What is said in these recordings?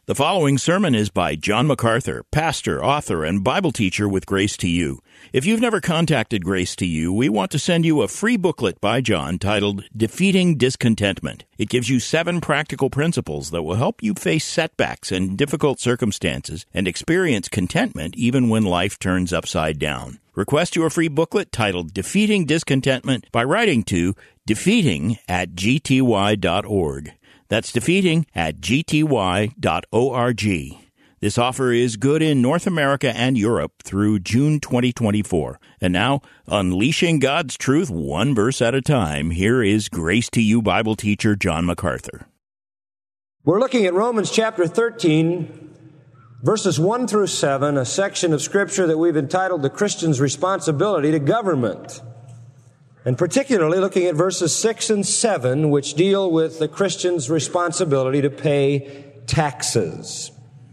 The following sermon is by John MacArthur, pastor, author, and Bible teacher with Grace to You. If you've never contacted Grace to You, we want to send you a free booklet by John titled Defeating Discontentment. It gives you 7 practical principles that will help you face setbacks and difficult circumstances and experience contentment even when life turns upside down. Request your free booklet titled Defeating Discontentment by writing to defeating@gty.org. That's defeating@gty.org. This offer is good in North America and Europe through June 2024. And now, unleashing God's truth one verse at a time, here is Grace to You Bible teacher John MacArthur. We're looking at Romans chapter 13, verses 1 through 7, a section of Scripture that we've entitled The Christian's Responsibility to Government. And particularly looking at verses 6 and 7, which deal with the Christian's responsibility to pay taxes.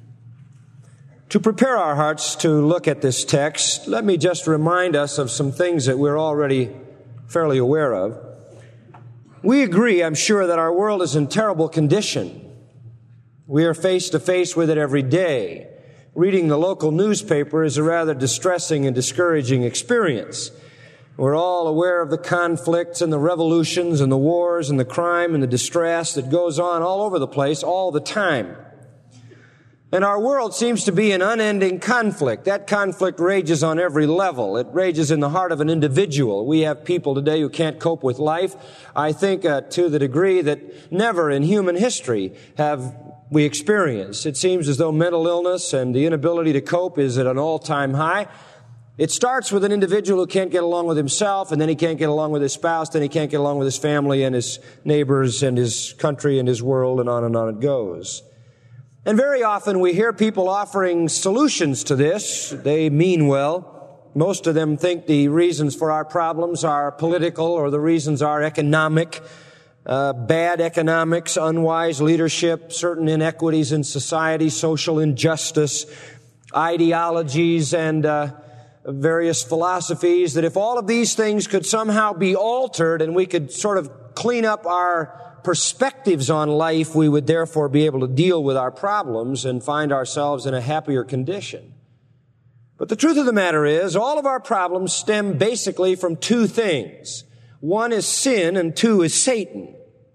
To prepare our hearts to look at this text, let me just remind us of some things that we're already fairly aware of. We agree, I'm sure, that our world is in terrible condition. We are face to face with it every day. Reading the local newspaper is a rather distressing and discouraging experience. We're all aware of the conflicts and the revolutions and the wars and the crime and the distress that goes on all over the place all the time. And our world seems to be in unending conflict. That conflict rages on every level. It rages in the heart of an individual. We have people today who can't cope with life. I think to the degree that never in human history have we experienced. It seems as though mental illness and the inability to cope is at an all-time high. It starts with an individual who can't get along with himself, and then he can't get along with his spouse, then he can't get along with his family and his neighbors and his country and his world, and on it goes. And very often we hear people offering solutions to this. They mean well. Most of them think the reasons for our problems are political, or the reasons are economic, bad economics, unwise leadership, certain inequities in society, social injustice, ideologies, and various philosophies, that if all of these things could somehow be altered and we could sort of clean up our perspectives on life, we would therefore be able to deal with our problems and find ourselves in a happier condition. But the truth of the matter is, all of our problems stem basically from 2 things. 1 is sin and 2 is Satan.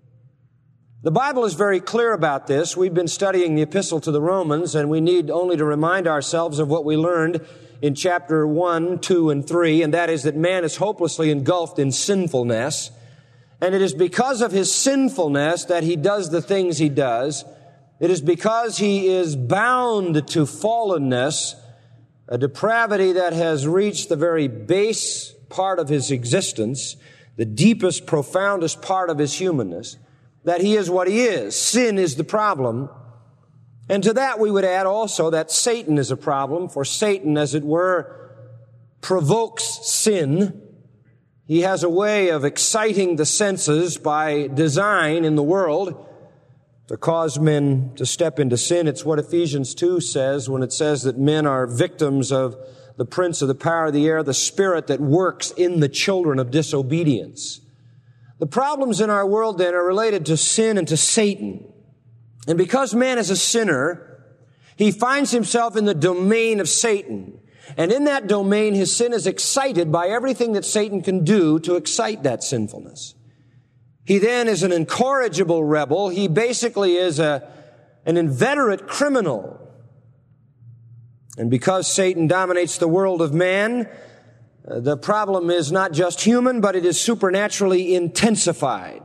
The Bible is very clear about this. We've been studying the Epistle to the Romans, and we need only to remind ourselves of what we learned in chapter 1, 2, and 3, and that is that man is hopelessly engulfed in sinfulness, and it is because of his sinfulness that he does the things he does. It is because he is bound to fallenness, a depravity that has reached the very base part of his existence, the deepest, profoundest part of his humanness, that he is what he is. Sin is the problem. And to that we would add also that Satan is a problem, for Satan, as it were, provokes sin. He has a way of exciting the senses by design in the world to cause men to step into sin. It's what Ephesians 2 says when it says that men are victims of the prince of the power of the air, the spirit that works in the children of disobedience. The problems in our world then are related to sin and to Satan. And because man is a sinner, he finds himself in the domain of Satan. And in that domain, his sin is excited by everything that Satan can do to excite that sinfulness. He then is an incorrigible rebel. He basically is an inveterate criminal. And because Satan dominates the world of man, the problem is not just human, but it is supernaturally intensified.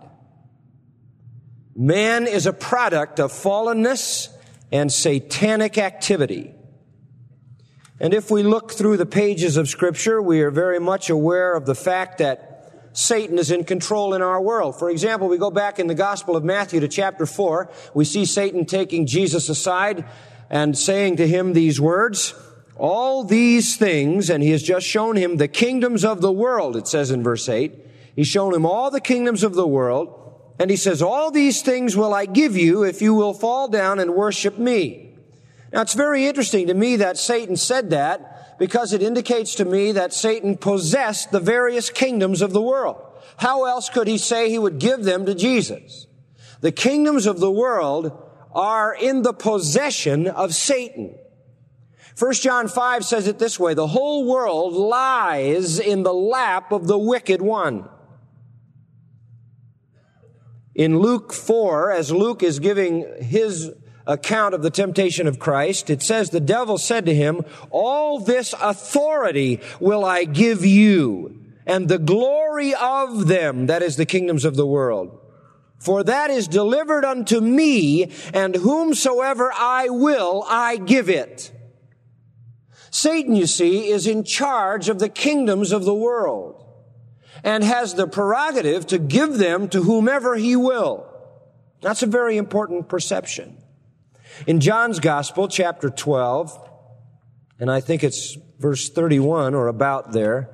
Man is a product of fallenness and satanic activity. And if we look through the pages of Scripture, we are very much aware of the fact that Satan is in control in our world. For example, we go back in the Gospel of Matthew to chapter 4. We see Satan taking Jesus aside and saying to him these words, all these things, and he has just shown him the kingdoms of the world, it says in verse 8. He's shown him all the kingdoms of the world. And he says, all these things will I give you if you will fall down and worship me. Now, it's very interesting to me that Satan said that, because it indicates to me that Satan possessed the various kingdoms of the world. How else could he say he would give them to Jesus? The kingdoms of the world are in the possession of Satan. 1 John 5 says it this way, the whole world lies in the lap of the wicked one. In Luke 4, as Luke is giving his account of the temptation of Christ, it says, the devil said to him, all this authority will I give you, and the glory of them, that is the kingdoms of the world. For that is delivered unto me, and whomsoever I will, I give it. Satan, you see, is in charge of the kingdoms of the world and has the prerogative to give them to whomever he will. That's a very important perception. In John's Gospel, chapter 12, and I think it's verse 31 or about there,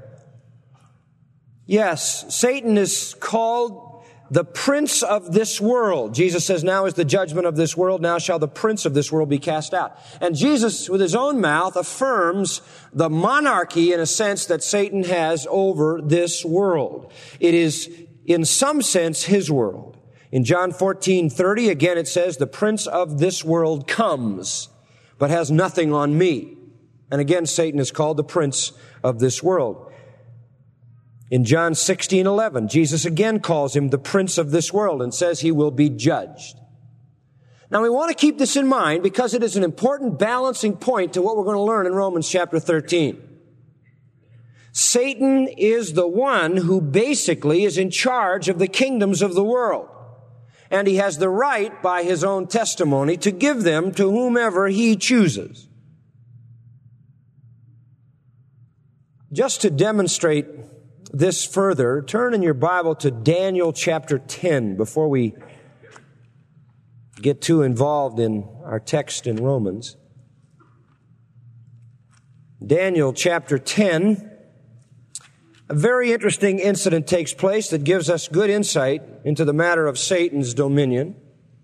yes, Satan is called the prince of this world. Jesus says, now is the judgment of this world, now shall the prince of this world be cast out. And Jesus, with his own mouth, affirms the monarchy, in a sense, that Satan has over this world. It is, in some sense, his world. In John 14:30, again it says, the prince of this world comes, but has nothing on me. And again, Satan is called the prince of this world. In John 16:11, Jesus again calls him the prince of this world and says he will be judged. Now we want to keep this in mind because it is an important balancing point to what we're going to learn in Romans chapter 13. Satan is the one who basically is in charge of the kingdoms of the world. And he has the right, by his own testimony, to give them to whomever he chooses. Just to demonstrate this further, turn in your Bible to Daniel chapter 10 before we get too involved in our text in Romans. Daniel chapter 10, a very interesting incident takes place that gives us good insight into the matter of Satan's dominion.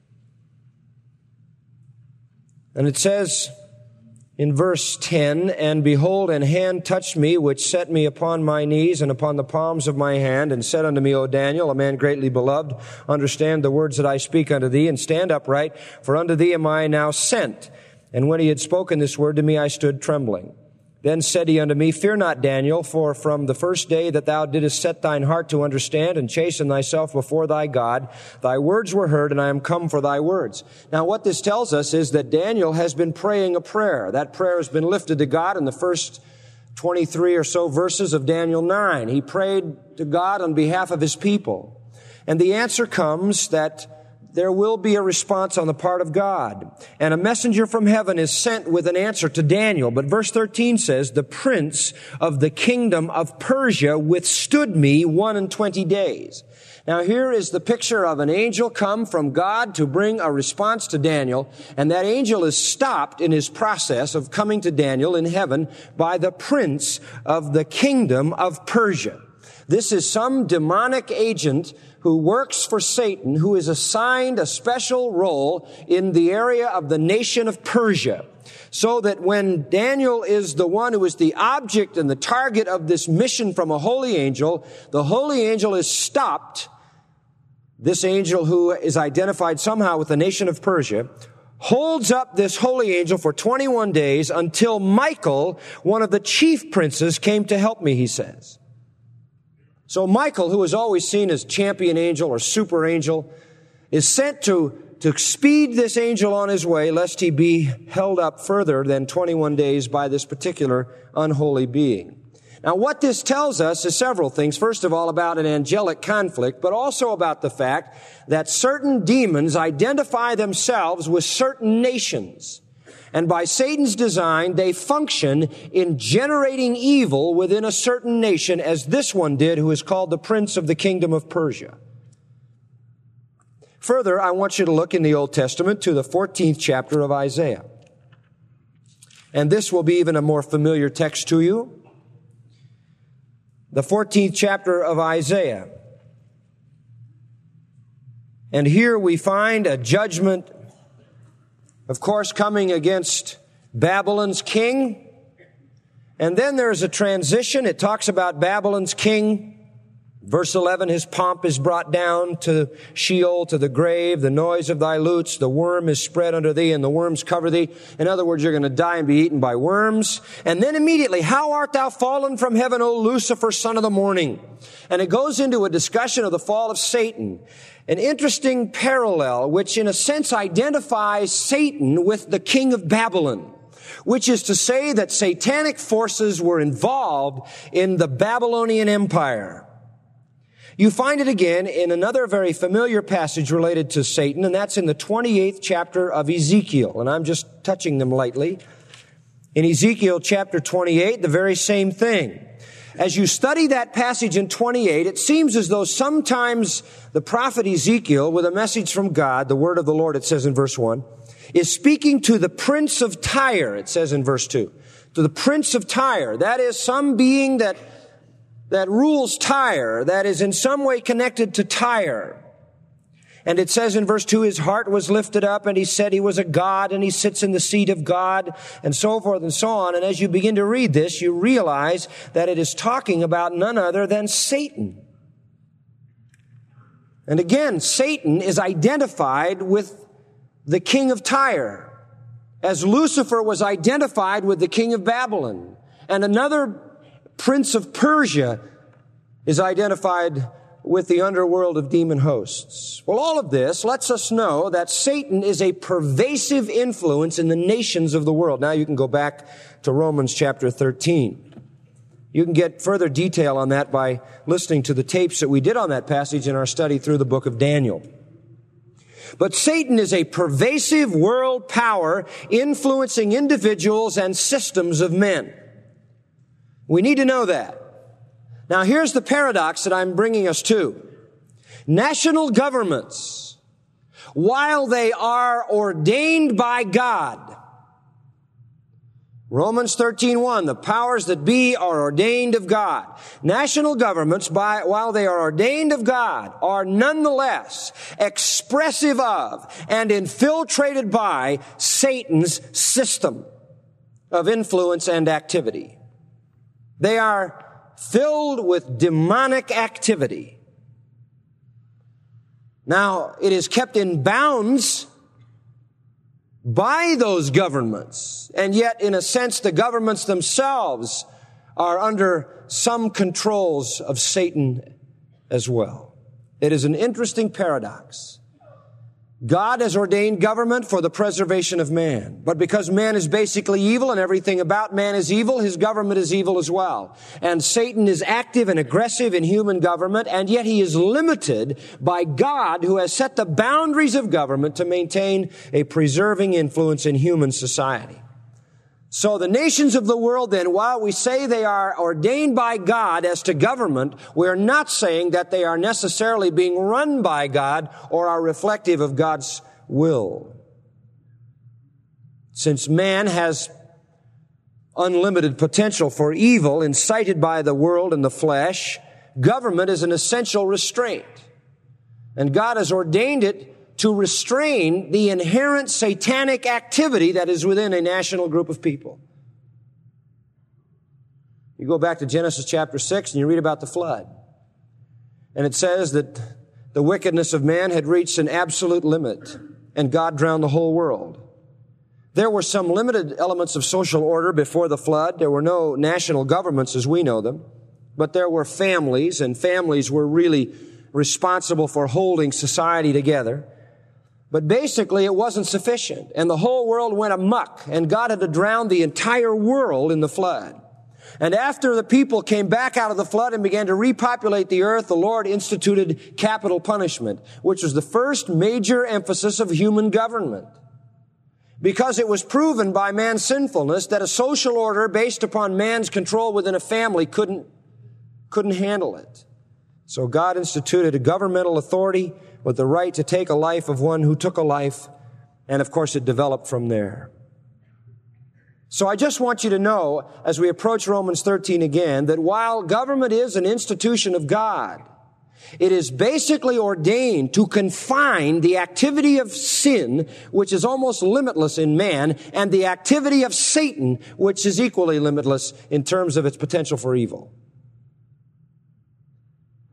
And it says in verse 10, and behold, an hand touched me, which set me upon my knees and upon the palms of my hand, and said unto me, O Daniel, a man greatly beloved, understand the words that I speak unto thee, and stand upright, for unto thee am I now sent. And when he had spoken this word to me, I stood trembling. Then said he unto me, fear not, Daniel, for from the first day that thou didst set thine heart to understand and chasten thyself before thy God, thy words were heard, and I am come for thy words. Now what this tells us is that Daniel has been praying a prayer. That prayer has been lifted to God in the first 23 or so verses of Daniel 9. He prayed to God on behalf of his people. And the answer comes that there will be a response on the part of God. And a messenger from heaven is sent with an answer to Daniel. But verse 13 says, the prince of the kingdom of Persia withstood me 21 days. Now here is the picture of an angel come from God to bring a response to Daniel. And that angel is stopped in his process of coming to Daniel in heaven by the prince of the kingdom of Persia. This is some demonic agent who works for Satan, who is assigned a special role in the area of the nation of Persia. So that when Daniel is the one who is the object and the target of this mission from a holy angel, the holy angel is stopped. This angel, who is identified somehow with the nation of Persia, holds up this holy angel for 21 days until Michael, one of the chief princes, came to help me, he says. So Michael, who is always seen as champion angel or super angel, is sent to speed this angel on his way, lest he be held up further than 21 days by this particular unholy being. Now, what this tells us is several things. First of all, about an angelic conflict, but also about the fact that certain demons identify themselves with certain nations. And by Satan's design, they function in generating evil within a certain nation, as this one did, who is called the prince of the kingdom of Persia. Further, I want you to look in the Old Testament to the 14th chapter of Isaiah. And this will be even a more familiar text to you. The 14th chapter of Isaiah. And here we find a judgment, of course, coming against Babylon's king. And then there's a transition. It talks about Babylon's king Verse 11, his pomp is brought down to Sheol, to the grave, the noise of thy lutes, the worm is spread under thee, and the worms cover thee. In other words, you're going to die and be eaten by worms. And then immediately, how art thou fallen from heaven, O Lucifer, son of the morning? And it goes into a discussion of the fall of Satan. An interesting parallel, which in a sense identifies Satan with the king of Babylon, which is to say that satanic forces were involved in the Babylonian Empire. You find it again in another very familiar passage related to Satan, and that's in the 28th chapter of Ezekiel. And I'm just touching them lightly. In Ezekiel chapter 28, the very same thing. As you study that passage in 28, it seems as though sometimes the prophet Ezekiel, with a message from God, the word of the Lord, it says in verse 1, is speaking to the prince of Tyre, it says in verse 2. To the prince of Tyre. That is some being that rules Tyre, that is in some way connected to Tyre. And it says in verse 2, his heart was lifted up and he said he was a god and he sits in the seat of God and so forth and so on. And as you begin to read this, you realize that it is talking about none other than Satan. And again, Satan is identified with the king of Tyre, as Lucifer was identified with the king of Babylon. And another prince of Persia is identified with the underworld of demon hosts. Well, all of this lets us know that Satan is a pervasive influence in the nations of the world. Now you can go back to Romans chapter 13. You can get further detail on that by listening to the tapes that we did on that passage in our study through the book of Daniel. But Satan is a pervasive world power influencing individuals and systems of men. We need to know that. Now, here's the paradox that I'm bringing us to. National governments, while they are ordained by God, Romans 13:1, the powers that be are ordained of God. National governments, while they are ordained of God, are nonetheless expressive of and infiltrated by Satan's system of influence and activity. They are filled with demonic activity. Now, it is kept in bounds by those governments, and yet, in a sense, the governments themselves are under some controls of Satan as well. It is an interesting paradox. God has ordained government for the preservation of man. But because man is basically evil and everything about man is evil, his government is evil as well. And Satan is active and aggressive in human government, and yet he is limited by God, who has set the boundaries of government to maintain a preserving influence in human society. So the nations of the world then, while we say they are ordained by God as to government, we are not saying that they are necessarily being run by God or are reflective of God's will. Since man has unlimited potential for evil incited by the world and the flesh, government is an essential restraint. And God has ordained it to restrain the inherent satanic activity that is within a national group of people. You go back to Genesis chapter 6 and you read about the flood. And it says that the wickedness of man had reached an absolute limit, and God drowned the whole world. There were some limited elements of social order before the flood. There were no national governments as we know them, but there were families, and families were really responsible for holding society together. But basically, it wasn't sufficient, and the whole world went amok, and God had to drown the entire world in the flood. And after the people came back out of the flood and began to repopulate the earth, the Lord instituted capital punishment, which was the first major emphasis of human government. Because it was proven by man's sinfulness that a social order based upon man's control within a family couldn't handle it. So God instituted a governmental authority with the right to take a life of one who took a life, and of course it developed from there. So I just want you to know, as we approach Romans 13 again, that while government is an institution of God, it is basically ordained to confine the activity of sin, which is almost limitless in man, and the activity of Satan, which is equally limitless in terms of its potential for evil.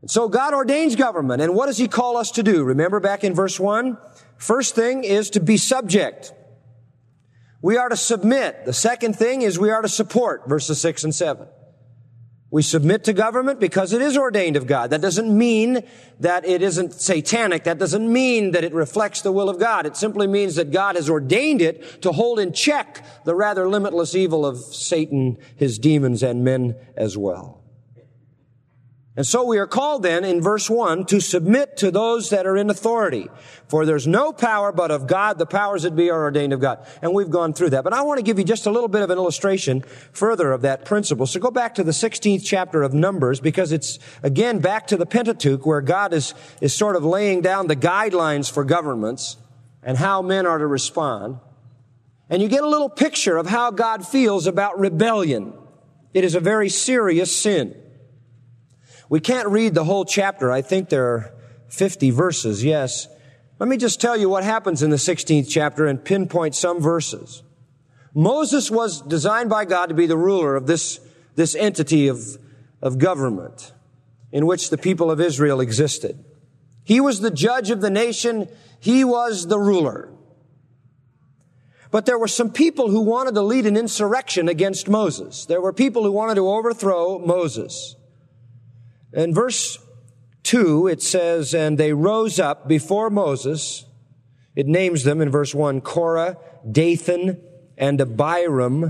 So God ordains government. And what does He call us to do? Remember back in verse 1? First thing is to be subject. We are to submit. The second thing is we are to support, verses 6 and 7. We submit to government because it is ordained of God. That doesn't mean that it isn't satanic. That doesn't mean that it reflects the will of God. It simply means that God has ordained it to hold in check the rather limitless evil of Satan, his demons, and men as well. And so we are called then, in verse 1, to submit to those that are in authority. For there's no power but of God. The powers that be are ordained of God. And we've gone through that. But I want to give you just a little bit of an illustration further of that principle. So go back to the 16th chapter of Numbers, because it's, again, back to the Pentateuch, where God is sort of laying down the guidelines for governments and how men are to respond. And you get a little picture of how God feels about rebellion. It is a very serious sin. We can't read the whole chapter. I think there are 50 verses, yes. Let me just tell you what happens in the 16th chapter and pinpoint some verses. Moses was designed by God to be the ruler of this entity of government in which the people of Israel existed. He was the judge of the nation. He was the ruler. But there were some people who wanted to lead an insurrection against Moses. There were people who wanted to overthrow Moses. In verse 2, it says, and they rose up before Moses. It names them in verse 1, Korah, Dathan, and Abiram.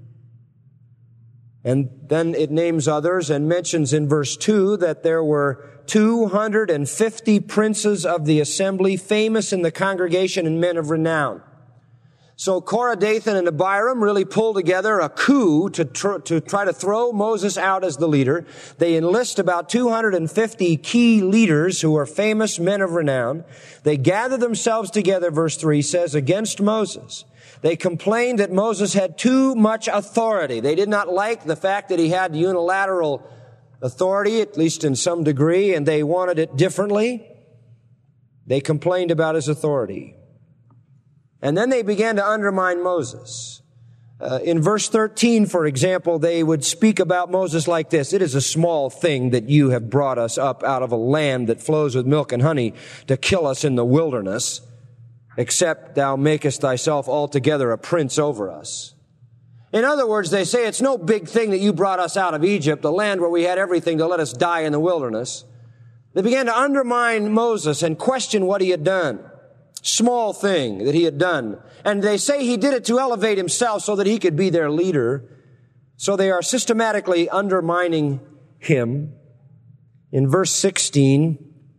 And then it names others and mentions in verse 2 that there were 250 princes of the assembly, famous in the congregation and men of renown. So Korah, Dathan, and Abiram really pull together a coup to try to throw Moses out as the leader. They enlist about 250 key leaders who are famous men of renown. They gather themselves together, verse 3 says, against Moses. They complained that Moses had too much authority. They did not like the fact that he had unilateral authority, at least in some degree, and they wanted it differently. They complained about his authority. And then they began to undermine Moses. In verse 13, for example, they would speak about Moses like this: it is a small thing that you have brought us up out of a land that flows with milk and honey to kill us in the wilderness, except thou makest thyself altogether a prince over us. In other words, they say it's no big thing that you brought us out of Egypt, a land where we had everything, to let us die in the wilderness. They began to undermine Moses and question what he had done. Small thing that he had done. And they say he did it to elevate himself so that he could be their leader. So they are systematically undermining him. In verse 16,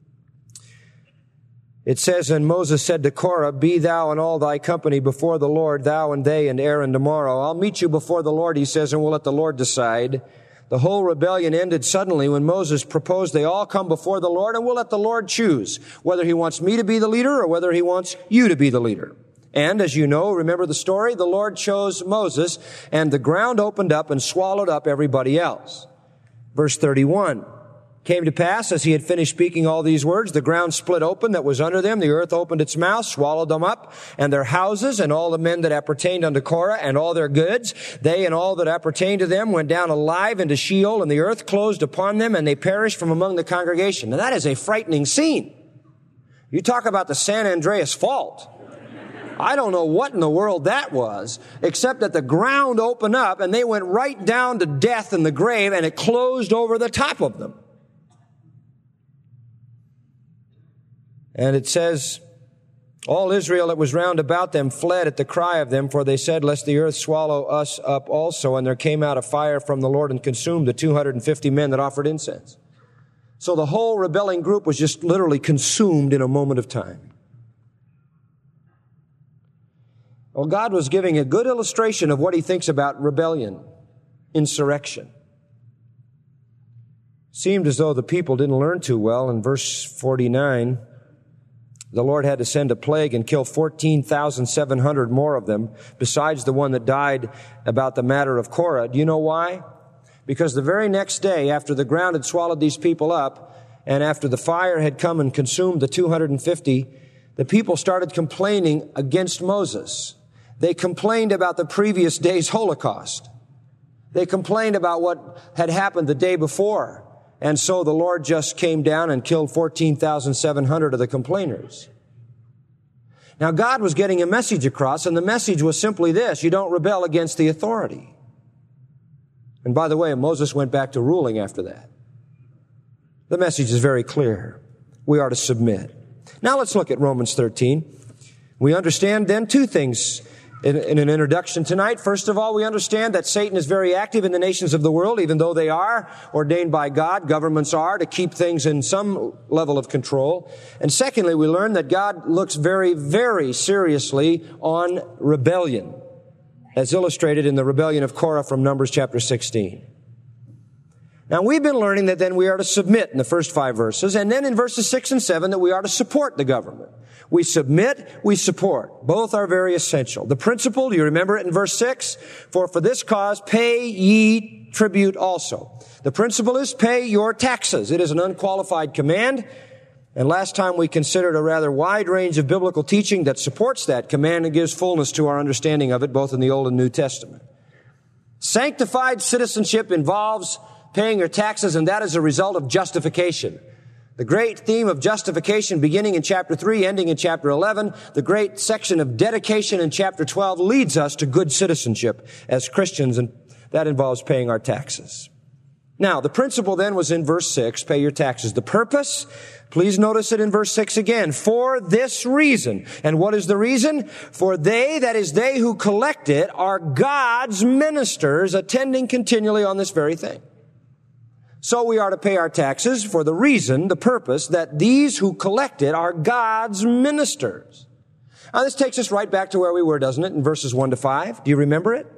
it says, and Moses said to Korah, be thou and all thy company before the Lord, thou and they and Aaron tomorrow. I'll meet you before the Lord, he says, and we'll let the Lord decide. The whole rebellion ended suddenly when Moses proposed they all come before the Lord, and we'll let the Lord choose whether he wants me to be the leader or whether he wants you to be the leader. And as you know, remember the story, the Lord chose Moses, and the ground opened up and swallowed up everybody else. Verse 31. Came to pass, as he had finished speaking all these words, the ground split open that was under them. The earth opened its mouth, swallowed them up, and their houses, and all the men that appertained unto Korah, and all their goods. They and all that appertained to them went down alive into Sheol, and the earth closed upon them, and they perished from among the congregation. Now that is a frightening scene. You talk about the San Andreas fault. I don't know what in the world that was, except that the ground opened up, and they went right down to death in the grave, and it closed over the top of them. And it says, all Israel that was round about them fled at the cry of them, for they said, lest the earth swallow us up also. And there came out a fire from the Lord and consumed the 250 men that offered incense. So the whole rebelling group was just literally consumed in a moment of time. Well, God was giving a good illustration of what he thinks about rebellion, insurrection. Seemed as though the people didn't learn too well. In verse 49, the Lord had to send a plague and kill 14,700 more of them, besides the one that died about the matter of Korah. Do you know why? Because the very next day, after the ground had swallowed these people up, and after the fire had come and consumed the 250, the people started complaining against Moses. They complained about the previous day's Holocaust. They complained about what had happened the day before. And so the Lord just came down and killed 14,700 of the complainers. Now God was getting a message across, and the message was simply this: you don't rebel against the authority. And by the way, Moses went back to ruling after that. The message is very clear. We are to submit. Now let's look at Romans 13. We understand then two things in an introduction tonight. First of all, we understand that Satan is very active in the nations of the world, even though they are ordained by God. Governments are to keep things in some level of control. And secondly, we learn that God looks very, very seriously on rebellion, as illustrated in the rebellion of Korah from Numbers chapter 16. Now, we've been learning that then we are to submit in the first 5 verses, and then in verses 6 and 7 that we are to support the government. We submit, we support. Both are very essential. The principle, do you remember it in verse 6? For this cause pay ye tribute also. The principle is pay your taxes. It is an unqualified command. And last time we considered a rather wide range of biblical teaching that supports that command and gives fullness to our understanding of it, both in the Old and New Testament. Sanctified citizenship involves paying your taxes, and that is a result of justification. The great theme of justification beginning in chapter 3, ending in chapter 11, the great section of dedication in chapter 12 leads us to good citizenship as Christians, and that involves paying our taxes. Now, the principle then was in verse 6, pay your taxes. The purpose, please notice it in verse 6 again, for this reason. And what is the reason? For they, that is they who collect it, are God's ministers attending continually on this very thing. So we are to pay our taxes for the reason, the purpose, that these who collect it are God's ministers. Now this takes us right back to where we were, doesn't it, in verses 1 to 5? Do you remember it?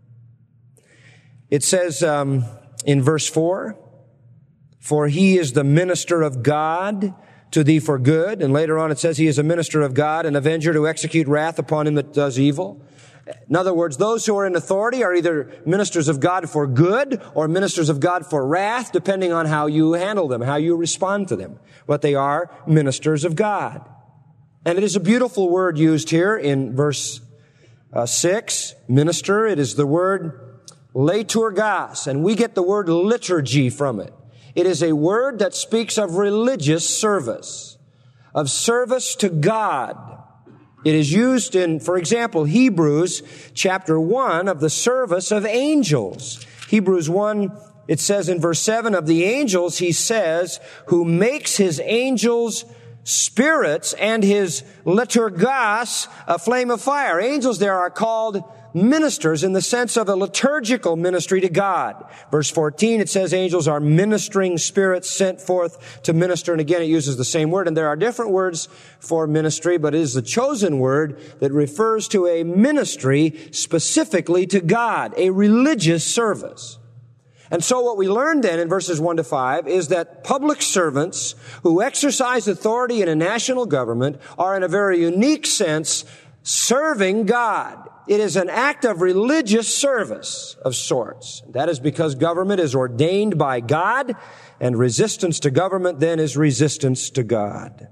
It says in verse 4, for he is the minister of God to thee for good. And later on it says he is a minister of God, an avenger to execute wrath upon him that does evil. In other words, those who are in authority are either ministers of God for good or ministers of God for wrath, depending on how you handle them, how you respond to them. But they are ministers of God. And it is a beautiful word used here in verse 6, minister. It is the word liturgos, and we get the word liturgy from it. It is a word that speaks of religious service, of service to God. It is used in, for example, Hebrews chapter 1 of the service of angels. Hebrews 1, it says in verse 7, of the angels, he says, who makes his angels spirits and his liturgos a flame of fire. Angels there are called ministers in the sense of a liturgical ministry to God. Verse 14, it says angels are ministering spirits sent forth to minister. And again, it uses the same word. And there are different words for ministry, but it is the chosen word that refers to a ministry specifically to God, a religious service. And so what we learned then in verses 1 to 5 is that public servants who exercise authority in a national government are in a very unique sense serving God. It is an act of religious service of sorts. That is because government is ordained by God, and resistance to government then is resistance to God.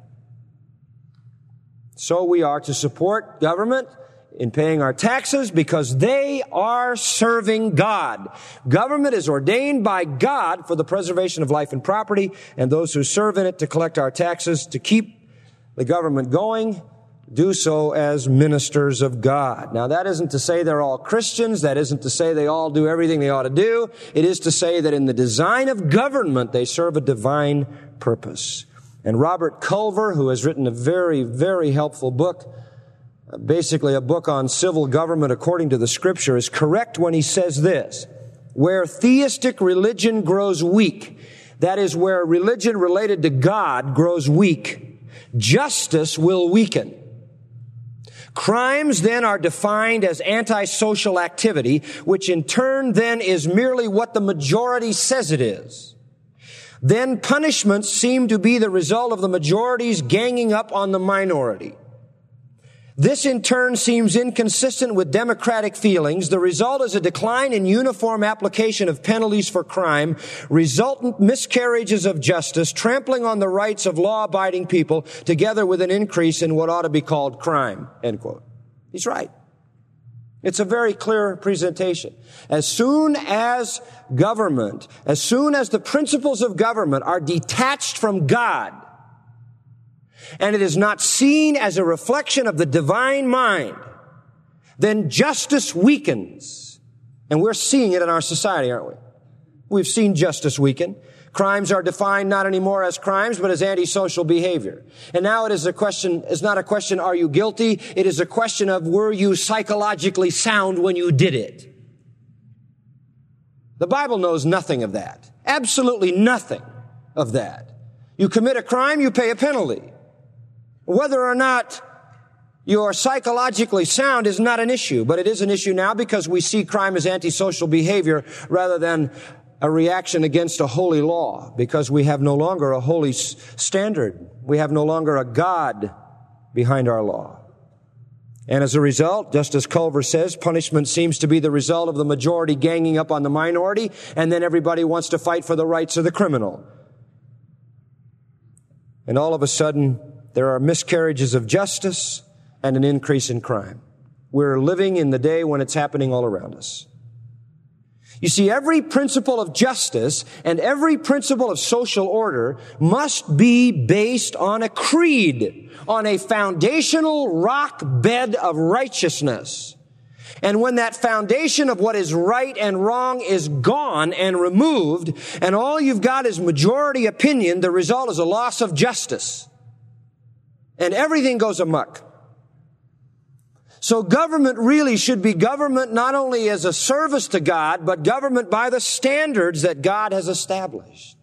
So we are to support government in paying our taxes because they are serving God. Government is ordained by God for the preservation of life and property, and those who serve in it to collect our taxes to keep the government going do so as ministers of God. Now, that isn't to say they're all Christians. That isn't to say they all do everything they ought to do. It is to say that in the design of government, they serve a divine purpose. And Robert Culver, who has written a very, very helpful book, basically a book on civil government according to the Scripture, is correct when he says this: where theistic religion grows weak, that is, where religion related to God grows weak, justice will weaken. Crimes then are defined as antisocial activity, which in turn then is merely what the majority says it is. Then punishments seem to be the result of the majority's ganging up on the minority. This in turn seems inconsistent with democratic feelings. The result is a decline in uniform application of penalties for crime, resultant miscarriages of justice, trampling on the rights of law-abiding people, together with an increase in what ought to be called crime. End quote. He's right. It's a very clear presentation. As soon as the principles of government are detached from God, and it is not seen as a reflection of the divine mind, then justice weakens. And we're seeing it in our society, aren't we? We've seen justice weaken. Crimes are defined not anymore as crimes, but as antisocial behavior. And now it's not a question, are you guilty? It is a question of, were you psychologically sound when you did it? The Bible knows nothing of that. Absolutely nothing of that. You commit a crime, you pay a penalty. Whether or not you're psychologically sound is not an issue, but it is an issue now because we see crime as antisocial behavior rather than a reaction against a holy law, because we have no longer a holy standard. We have no longer a God behind our law. And as a result, just as Culver says, punishment seems to be the result of the majority ganging up on the minority, and then everybody wants to fight for the rights of the criminal. And all of a sudden, there are miscarriages of justice and an increase in crime. We're living in the day when it's happening all around us. You see, every principle of justice and every principle of social order must be based on a creed, on a foundational rock bed of righteousness. And when that foundation of what is right and wrong is gone and removed, and all you've got is majority opinion, the result is a loss of justice. And everything goes amok. So government really should be government not only as a service to God, but government by the standards that God has established.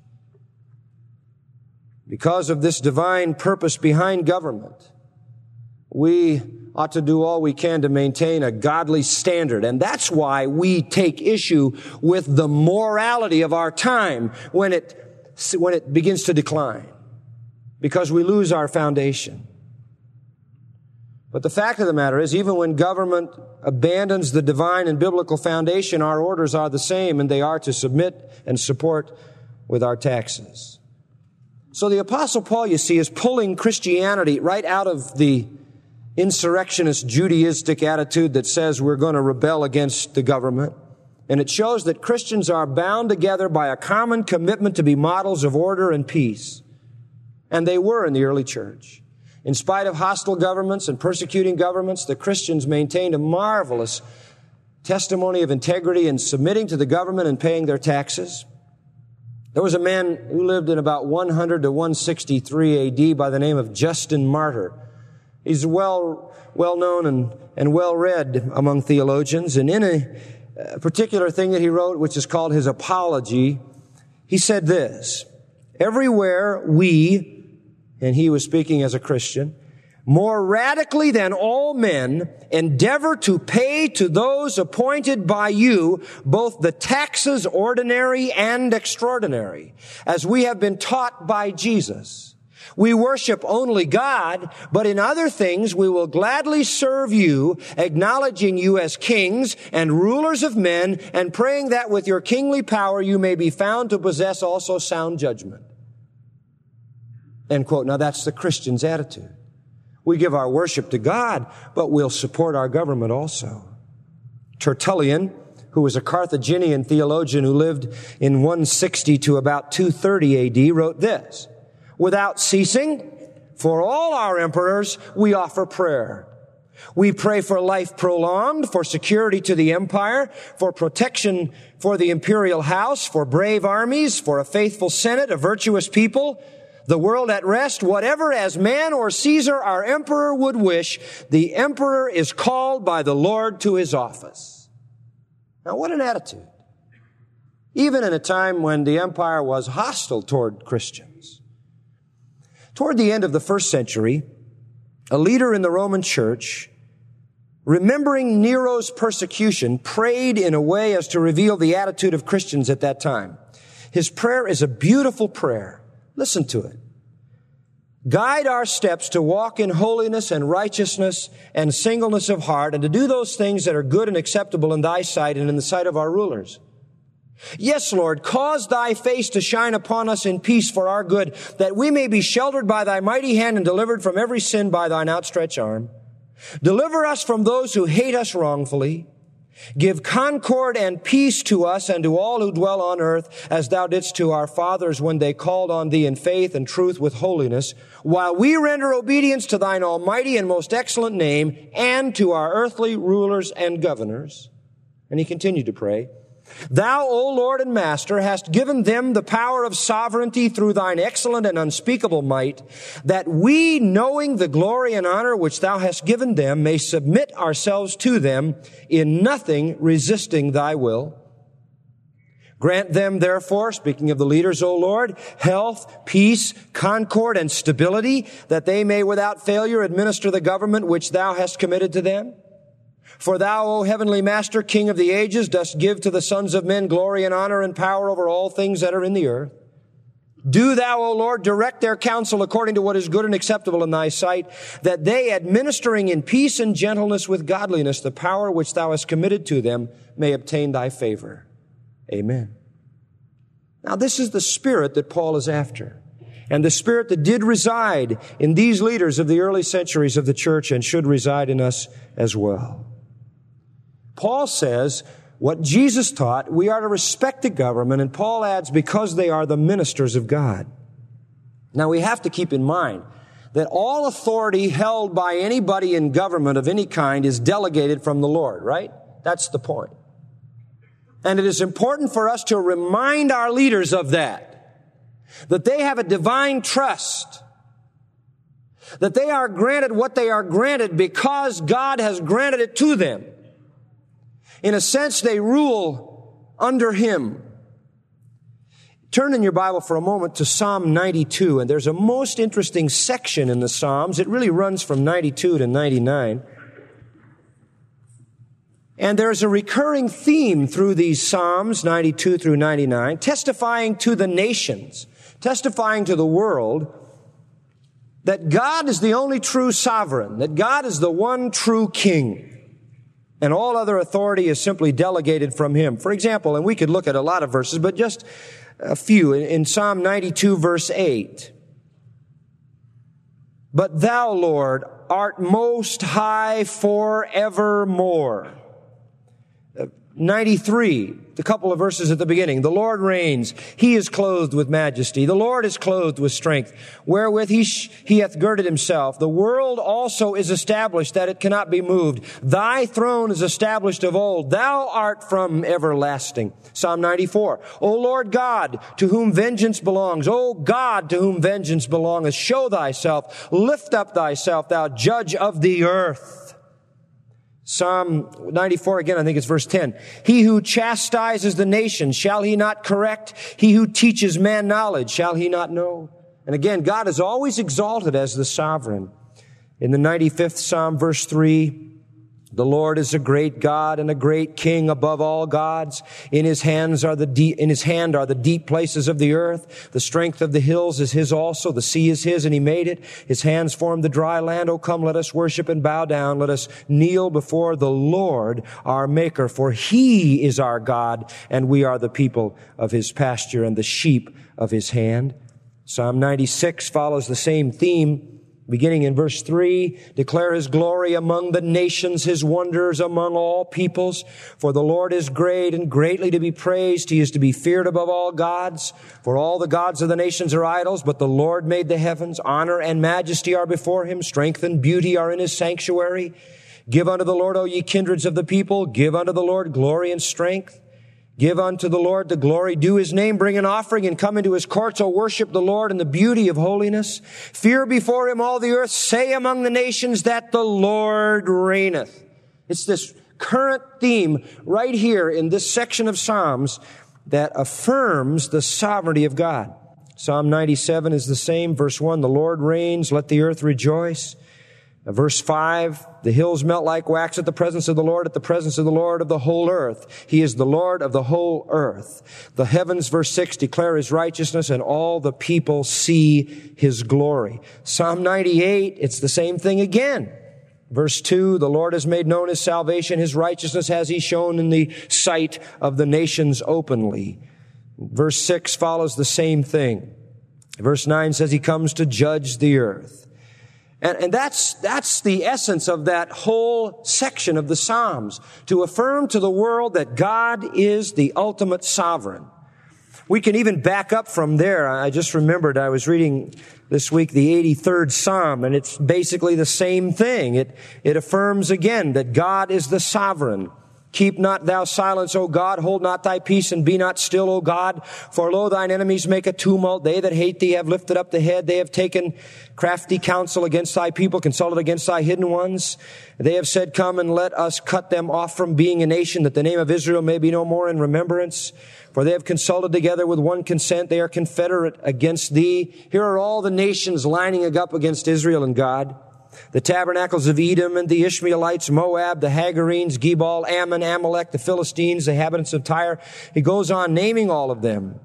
Because of this divine purpose behind government, we ought to do all we can to maintain a godly standard. And that's why we take issue with the morality of our time when it begins to decline. Because we lose our foundation. But the fact of the matter is, even when government abandons the divine and biblical foundation, our orders are the same, and they are to submit and support with our taxes. So the Apostle Paul, you see, is pulling Christianity right out of the insurrectionist Judaistic attitude that says we're going to rebel against the government. And it shows that Christians are bound together by a common commitment to be models of order and peace. And they were in the early church. In spite of hostile governments and persecuting governments, the Christians maintained a marvelous testimony of integrity in submitting to the government and paying their taxes. There was a man who lived in about 100 to 163 AD by the name of Justin Martyr. He's well known and well read among theologians. And in a particular thing that he wrote, which is called his Apology, he said this: everywhere we, and he was speaking as a Christian, more radically than all men, endeavor to pay to those appointed by you both the taxes ordinary and extraordinary, as we have been taught by Jesus. We worship only God, but in other things we will gladly serve you, acknowledging you as kings and rulers of men, and praying that with your kingly power you may be found to possess also sound judgment. End quote. Now that's the Christian's attitude. We give our worship to God, but we'll support our government also. Tertullian, who was a Carthaginian theologian who lived in 160 to about 230 AD, wrote this: without ceasing, for all our emperors, we offer prayer. We pray for life prolonged, for security to the empire, for protection for the imperial house, for brave armies, for a faithful senate, a virtuous people, the world at rest, whatever as man or Caesar our emperor would wish, the emperor is called by the Lord to his office. Now what an attitude. Even in a time when the empire was hostile toward Christians. Toward the end of the first century, a leader in the Roman Church, remembering Nero's persecution, prayed in a way as to reveal the attitude of Christians at that time. His prayer is a beautiful prayer. Listen to it. Guide our steps to walk in holiness and righteousness and singleness of heart, and to do those things that are good and acceptable in thy sight and in the sight of our rulers. Yes, Lord, cause thy face to shine upon us in peace for our good, that we may be sheltered by thy mighty hand and delivered from every sin by thine outstretched arm. Deliver us from those who hate us wrongfully. Give concord and peace to us and to all who dwell on earth, as thou didst to our fathers when they called on thee in faith and truth with holiness, while we render obedience to thine almighty and most excellent name, and to our earthly rulers and governors. And he continued to pray, Thou, O Lord and Master, hast given them the power of sovereignty through thine excellent and unspeakable might, that we, knowing the glory and honor which thou hast given them, may submit ourselves to them, in nothing resisting thy will. Grant them, therefore, speaking of the leaders, O Lord, health, peace, concord, and stability, that they may without failure administer the government which thou hast committed to them. For thou, O heavenly Master, King of the ages, dost give to the sons of men glory and honor and power over all things that are in the earth. Do thou, O Lord, direct their counsel according to what is good and acceptable in thy sight, that they, administering in peace and gentleness with godliness the power which thou hast committed to them, may obtain thy favor. Amen. Now this is the spirit that Paul is after, and the spirit that did reside in these leaders of the early centuries of the church and should reside in us as well. Paul says what Jesus taught, we are to respect the government, and Paul adds, because they are the ministers of God. Now we have to keep in mind that all authority held by anybody in government of any kind is delegated from the Lord, right? That's the point. And it is important for us to remind our leaders of that they have a divine trust, that they are granted what they are granted because God has granted it to them. In a sense, they rule under Him. Turn in your Bible for a moment to Psalm 92, and there's a most interesting section in the Psalms. It really runs from 92 to 99. And there's a recurring theme through these Psalms, 92 through 99, testifying to the nations, testifying to the world, that God is the only true sovereign, that God is the one true king. And all other authority is simply delegated from Him. For example, and we could look at a lot of verses, but just a few. In Psalm 92, verse 8. But thou, Lord, art most high forevermore. 93, the couple of verses at the beginning. The Lord reigns. He is clothed with majesty. The Lord is clothed with strength, wherewith he hath girded himself. The world also is established, that it cannot be moved. Thy throne is established of old. Thou art from everlasting. Psalm 94. O Lord God, to whom vengeance belongs. O God, to whom vengeance belongeth. Show thyself. Lift up thyself, thou judge of the earth. Psalm 94, again, I think it's verse 10. He who chastises the nation, shall he not correct? He who teaches man knowledge, shall he not know? And again, God is always exalted as the sovereign. In the 95th Psalm, verse 3, the Lord is a great God and a great King above all gods. In his hand are the deep places of the earth. The strength of the hills is his also. The sea is his, and he made it. His hands formed the dry land. O come, let us worship and bow down. Let us kneel before the Lord, our Maker. For he is our God, and we are the people of his pasture and the sheep of his hand. Psalm 96 follows the same theme. Beginning in verse 3, declare his glory among the nations, his wonders among all peoples. For the Lord is great and greatly to be praised. He is to be feared above all gods. For all the gods of the nations are idols, but the Lord made the heavens. Honor and majesty are before him. Strength and beauty are in his sanctuary. Give unto the Lord, O ye kindreds of the people. Give unto the Lord glory and strength. Give unto the Lord the glory. Do his name. Bring an offering and come into his courts. O worship the Lord in the beauty of holiness. Fear before him all the earth. Say among the nations that the Lord reigneth. It's this current theme right here in this section of Psalms that affirms the sovereignty of God. Psalm 97 is the same. Verse 1, the Lord reigns. Let the earth rejoice. Verse 5, the hills melt like wax at the presence of the Lord of the whole earth. He is the Lord of the whole earth. The heavens, verse 6, declare his righteousness, and all the people see his glory. Psalm 98, it's the same thing again. Verse 2, the Lord has made known his salvation, his righteousness has he shown in the sight of the nations openly. Verse 6 follows the same thing. Verse 9 says he comes to judge the earth. And that's the essence of that whole section of the Psalms, to affirm to the world that God is the ultimate sovereign. We can even back up from there. I just remembered I was reading this week the 83rd Psalm, and it's basically the same thing. It affirms again that God is the sovereign. Keep not thou silence, O God. Hold not thy peace, and be not still, O God. For lo, thine enemies make a tumult. They that hate thee have lifted up the head. They have taken crafty counsel against thy people, consulted against thy hidden ones. They have said, come and let us cut them off from being a nation, that the name of Israel may be no more in remembrance. For they have consulted together with one consent. They are confederate against thee. Here are all the nations lining up against Israel and God. The tabernacles of Edom and the Ishmaelites, Moab, the Hagarenes, Gebal, Ammon, Amalek, the Philistines, the inhabitants of Tyre. He goes on naming all of them.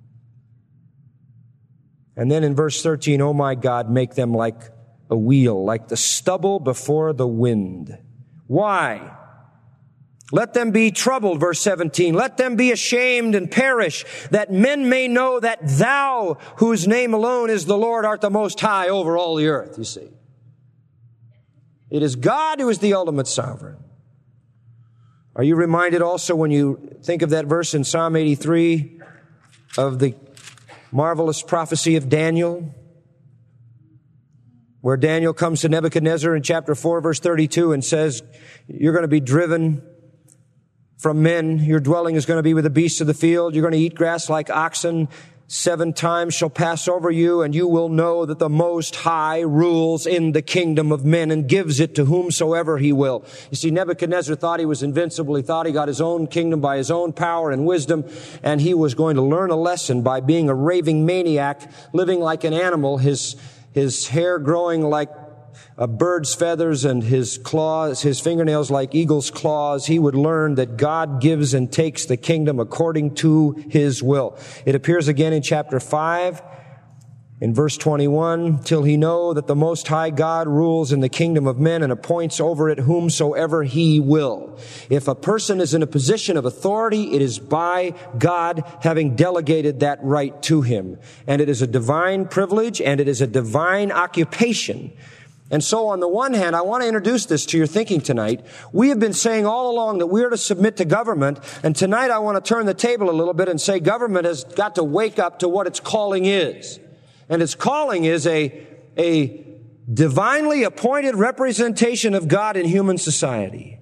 And then in verse 13, O my God, make them like a wheel, like the stubble before the wind. Why? Let them be troubled, verse 17. Let them be ashamed and perish, that men may know that thou, whose name alone is the Lord, art the most high over all the earth, you see. It is God who is the ultimate sovereign. Are you reminded also when you think of that verse in Psalm 83 of the marvelous prophecy of Daniel, where Daniel comes to Nebuchadnezzar in chapter 4, verse 32 and says, you're going to be driven from men. Your dwelling is going to be with the beasts of the field. You're going to eat grass like oxen. 7 times shall pass over you, and you will know that the Most High rules in the kingdom of men and gives it to whomsoever he will. You see, Nebuchadnezzar thought he was invincible. He thought he got his own kingdom by his own power and wisdom, and he was going to learn a lesson by being a raving maniac, living like an animal, his hair growing like a bird's feathers and his claws, his fingernails like eagle's claws. He would learn that God gives and takes the kingdom according to his will. It appears again in chapter 5, in verse 21, till he know that the Most High God rules in the kingdom of men and appoints over it whomsoever he will. If a person is in a position of authority, it is by God having delegated that right to him. And it is a divine privilege, and it is a divine occupation. And so on the one hand, I want to introduce this to your thinking tonight. We have been saying all along that we are to submit to government, and tonight I want to turn the table a little bit and say government has got to wake up to what its calling is. And its calling is a divinely appointed representation of God in human society.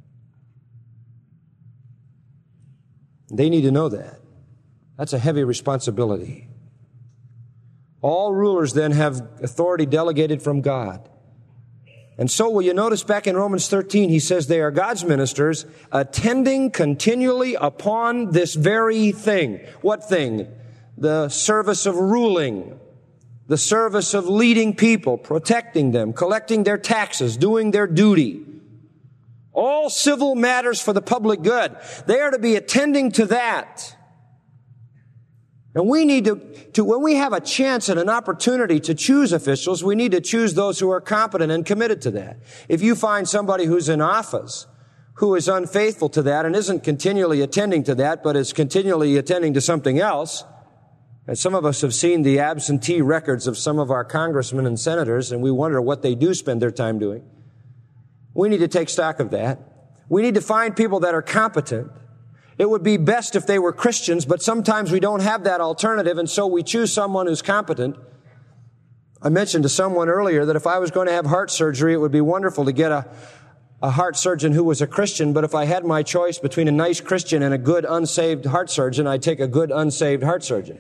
They need to know that. That's a heavy responsibility. All rulers then have authority delegated from God. And so will you notice back in Romans 13, he says they are God's ministers attending continually upon this very thing. What thing? The service of ruling, the service of leading people, protecting them, collecting their taxes, doing their duty. All civil matters for the public good. They are to be attending to that. And we need to, when we have a chance and an opportunity to choose officials, we need to choose those who are competent and committed to that. If you find somebody who's in office who is unfaithful to that and isn't continually attending to that, but is continually attending to something else, and some of us have seen the absentee records of some of our congressmen and senators, and we wonder what they do spend their time doing. We need to take stock of that. We need to find people that are competent. It would be best if they were Christians, but sometimes we don't have that alternative, and so we choose someone who's competent. I mentioned to someone earlier that if I was going to have heart surgery, it would be wonderful to get a heart surgeon who was a Christian, but if I had my choice between a nice Christian and a good unsaved heart surgeon, I'd take a good unsaved heart surgeon.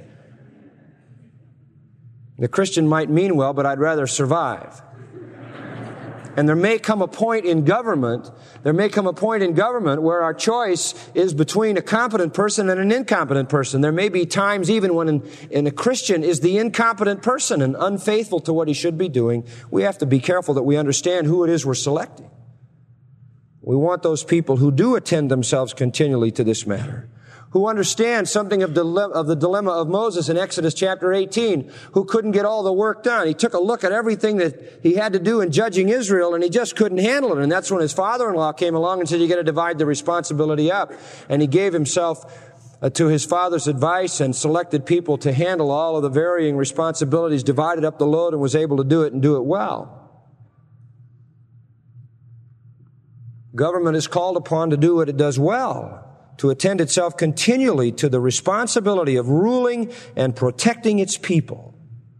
The Christian might mean well, but I'd rather survive. And there may come a point in government where our choice is between a competent person and an incompetent person. There may be times even when a Christian is the incompetent person and unfaithful to what he should be doing. We have to be careful that we understand who it is we're selecting. We want those people who do attend themselves continually to this matter, who understand something of the dilemma of Moses in Exodus chapter 18, who couldn't get all the work done. He took a look at everything that he had to do in judging Israel, and he just couldn't handle it. And that's when his father-in-law came along and said, you got to divide the responsibility up. And he gave himself to his father's advice and selected people to handle all of the varying responsibilities, divided up the load, and was able to do it and do it well. Government is called upon to do what it does well, to attend itself continually to the responsibility of ruling and protecting its people.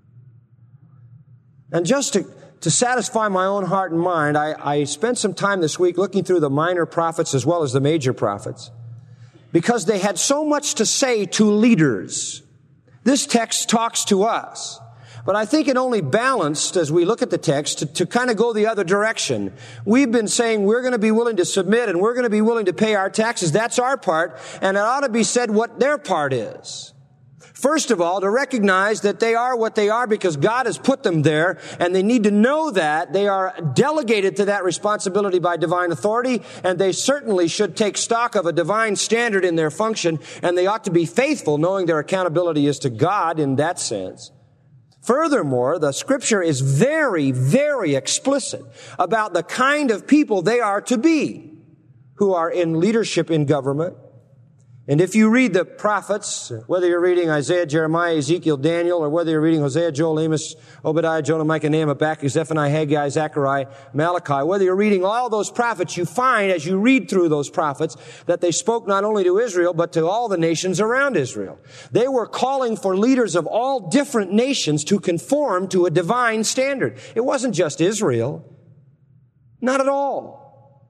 And just to satisfy my own heart and mind, I spent some time this week looking through the minor prophets as well as the major prophets, because they had so much to say to leaders. This text talks to us. But I think it only balanced, as we look at the text, to kind of go the other direction. We've been saying we're going to be willing to submit and we're going to be willing to pay our taxes. That's our part. And it ought to be said what their part is. First of all, to recognize that they are what they are because God has put them there, and they need to know that they are delegated to that responsibility by divine authority, and they certainly should take stock of a divine standard in their function, and they ought to be faithful, knowing their accountability is to God in that sense. Furthermore, the Scripture is very, very explicit about the kind of people they are to be who are in leadership in government. And if you read the prophets, whether you're reading Isaiah, Jeremiah, Ezekiel, Daniel, or whether you're reading Hosea, Joel, Amos, Obadiah, Jonah, Micah, Nahum, Habakkuk, Zephaniah, Haggai, Zechariah, Malachi, whether you're reading all those prophets, you find as you read through those prophets that they spoke not only to Israel, but to all the nations around Israel. They were calling for leaders of all different nations to conform to a divine standard. It wasn't just Israel. Not at all.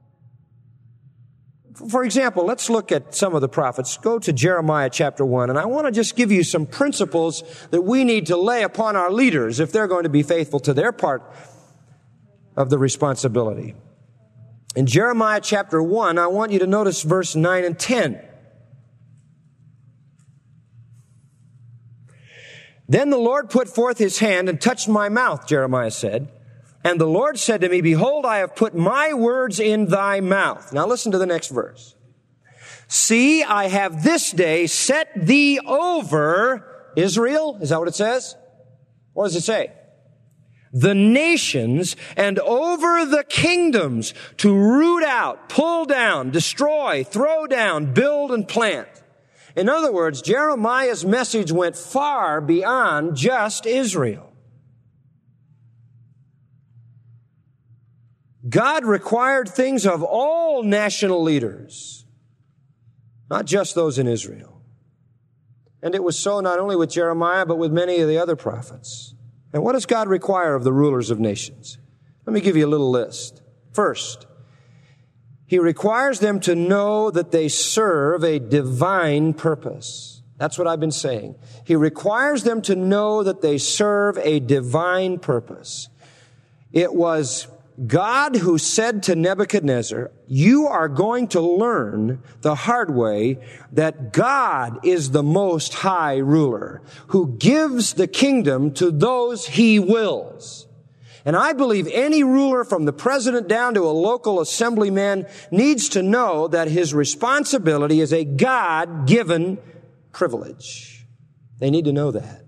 For example, let's look at some of the prophets. Go to Jeremiah chapter 1, and I want to just give you some principles that we need to lay upon our leaders if they're going to be faithful to their part of the responsibility. In Jeremiah chapter 1, I want you to notice verse 9 and 10. Then the Lord put forth his hand and touched my mouth, Jeremiah said. And the Lord said to me, behold, I have put my words in thy mouth. Now listen to the next verse. See, I have this day set thee over Israel. Is that what it says? What does it say? The nations and over the kingdoms to root out, pull down, destroy, throw down, build and plant. In other words, Jeremiah's message went far beyond just Israel. God required things of all national leaders, not just those in Israel. And it was so not only with Jeremiah, but with many of the other prophets. And what does God require of the rulers of nations? Let me give you a little list. First, He requires them to know that they serve a divine purpose. That's what I've been saying. He requires them to know that they serve a divine purpose. It was God who said to Nebuchadnezzar, you are going to learn the hard way that God is the most high ruler who gives the kingdom to those he wills. And I believe any ruler from the president down to a local assemblyman needs to know that his responsibility is a God-given privilege. They need to know that.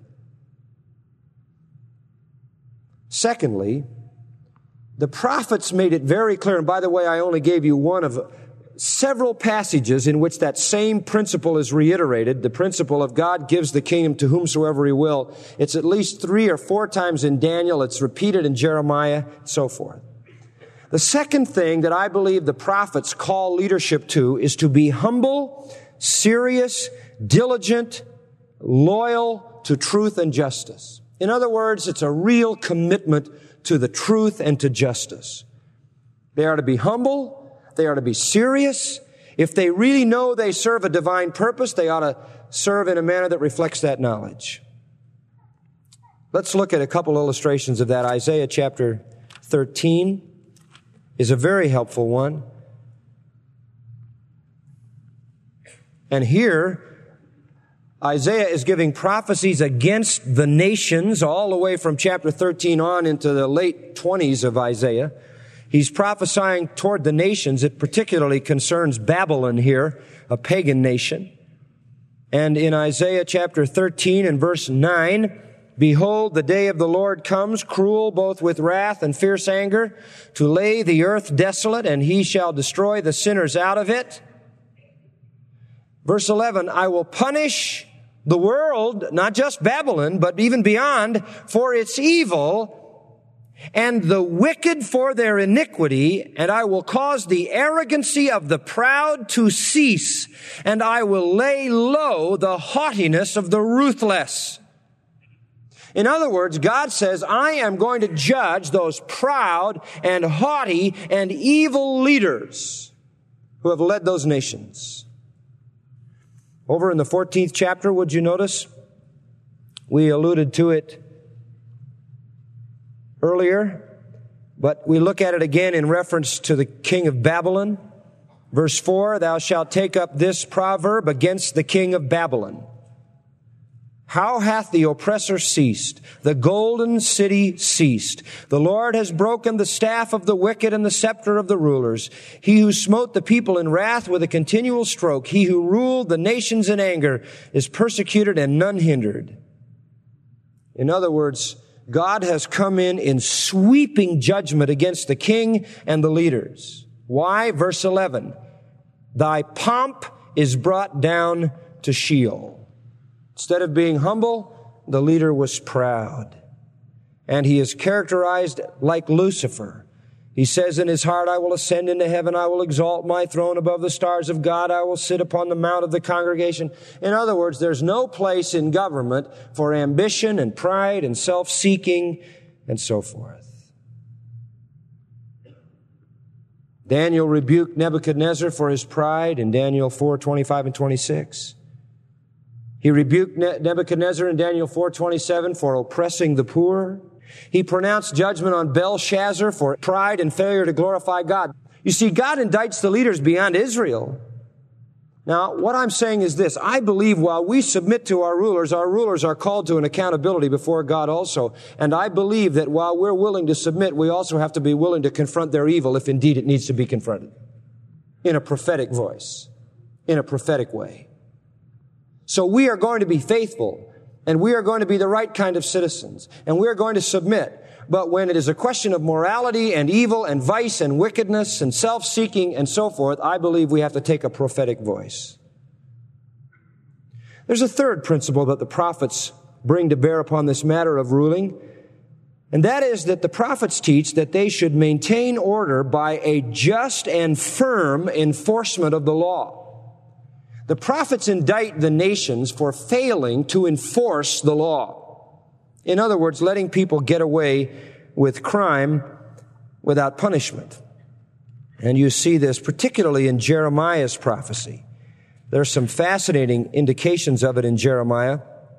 Secondly, the prophets made it very clear, and by the way, I only gave you one of several passages in which that same principle is reiterated, the principle of God gives the kingdom to whomsoever he will. It's at least 3 or 4 times in Daniel, it's repeated in Jeremiah, and so forth. The second thing that I believe the prophets call leadership to is to be humble, serious, diligent, loyal to truth and justice. In other words, it's a real commitment to the truth and to justice. They are to be humble. They are to be serious. If they really know they serve a divine purpose, they ought to serve in a manner that reflects that knowledge. Let's look at a couple illustrations of that. Isaiah chapter 13 is a very helpful one. And here, Isaiah is giving prophecies against the nations all the way from chapter 13 on into the late 20s of Isaiah. He's prophesying toward the nations. It particularly concerns Babylon here, a pagan nation. And in Isaiah chapter 13 and verse 9, behold, the day of the Lord comes, cruel both with wrath and fierce anger, to lay the earth desolate, and he shall destroy the sinners out of it. Verse 11, I will punish the world, not just Babylon, but even beyond, for its evil, and the wicked for their iniquity, and I will cause the arrogancy of the proud to cease, and I will lay low the haughtiness of the ruthless. In other words, God says, I am going to judge those proud and haughty and evil leaders who have led those nations. Over in the 14th chapter, would you notice? We alluded to it earlier, but we look at it again in reference to the king of Babylon. Verse 4, thou shalt take up this proverb against the king of Babylon. How hath the oppressor ceased? The golden city ceased. The Lord has broken the staff of the wicked and the scepter of the rulers. He who smote the people in wrath with a continual stroke, he who ruled the nations in anger, is persecuted and none hindered. In other words, God has come in sweeping judgment against the king and the leaders. Why? Verse 11, thy pomp is brought down to Sheol. Instead of being humble, the leader was proud. And he is characterized like Lucifer. He says in his heart, I will ascend into heaven. I will exalt my throne above the stars of God. I will sit upon the mount of the congregation. In other words, there's no place in government for ambition and pride and self-seeking and so forth. Daniel rebuked Nebuchadnezzar for his pride in Daniel 4:25 and 26. He rebuked Nebuchadnezzar in Daniel 4:27 for oppressing the poor. He pronounced judgment on Belshazzar for pride and failure to glorify God. You see, God indicts the leaders beyond Israel. Now, what I'm saying is this. I believe while we submit to our rulers are called to an accountability before God also. And I believe that while we're willing to submit, we also have to be willing to confront their evil if indeed it needs to be confronted. In a prophetic voice. In a prophetic way. So we are going to be faithful. And we are going to be the right kind of citizens. And we are going to submit. But when it is a question of morality and evil and vice and wickedness and self-seeking and so forth, I believe we have to take a prophetic voice. There's a third principle that the prophets bring to bear upon this matter of ruling. And that is that the prophets teach that they should maintain order by a just and firm enforcement of the law. The prophets indict the nations for failing to enforce the law. In other words, letting people get away with crime without punishment. And you see this particularly in Jeremiah's prophecy. There are some fascinating indications of it in Jeremiah.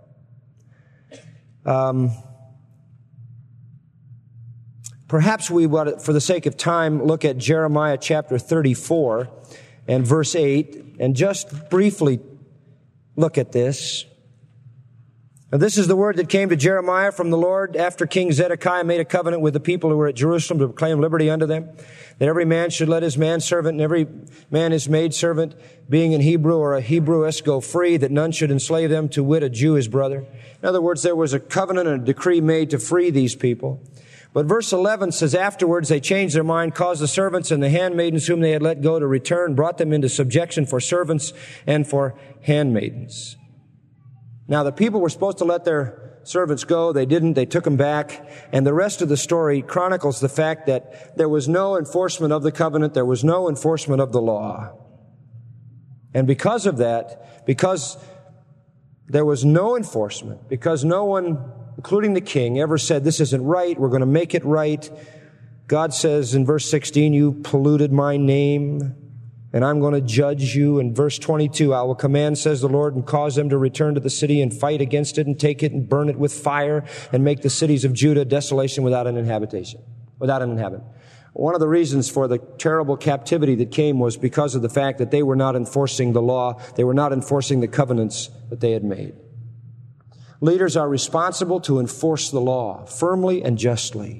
Perhaps we would, for the sake of time, look at Jeremiah chapter 34 and verse 8, and just briefly look at this. Now, this is the word that came to Jeremiah from the Lord after King Zedekiah made a covenant with the people who were at Jerusalem to proclaim liberty unto them, that every man should let his manservant and every man his maidservant, being an Hebrew or a Hebrewess, go free, that none should enslave them, to wit, a Jew his brother. In other words, there was a covenant and a decree made to free these people. But verse 11 says, afterwards they changed their mind, caused the servants and the handmaidens whom they had let go to return, brought them into subjection for servants and for handmaidens. Now, the people were supposed to let their servants go. They didn't. They took them back. And the rest of the story chronicles the fact that there was no enforcement of the covenant. There was no enforcement of the law. And because of that, because there was no enforcement, because no one, including the king, ever said, this isn't right, we're going to make it right, God says in verse 16, you polluted my name, and I'm going to judge you. In verse 22, I will command, says the Lord, and cause them to return to the city and fight against it and take it and burn it with fire and make the cities of Judah desolation without an inhabitant. One of the reasons for the terrible captivity that came was because of the fact that they were not enforcing the law. They were not enforcing the covenants that they had made. Leaders are responsible to enforce the law firmly and justly.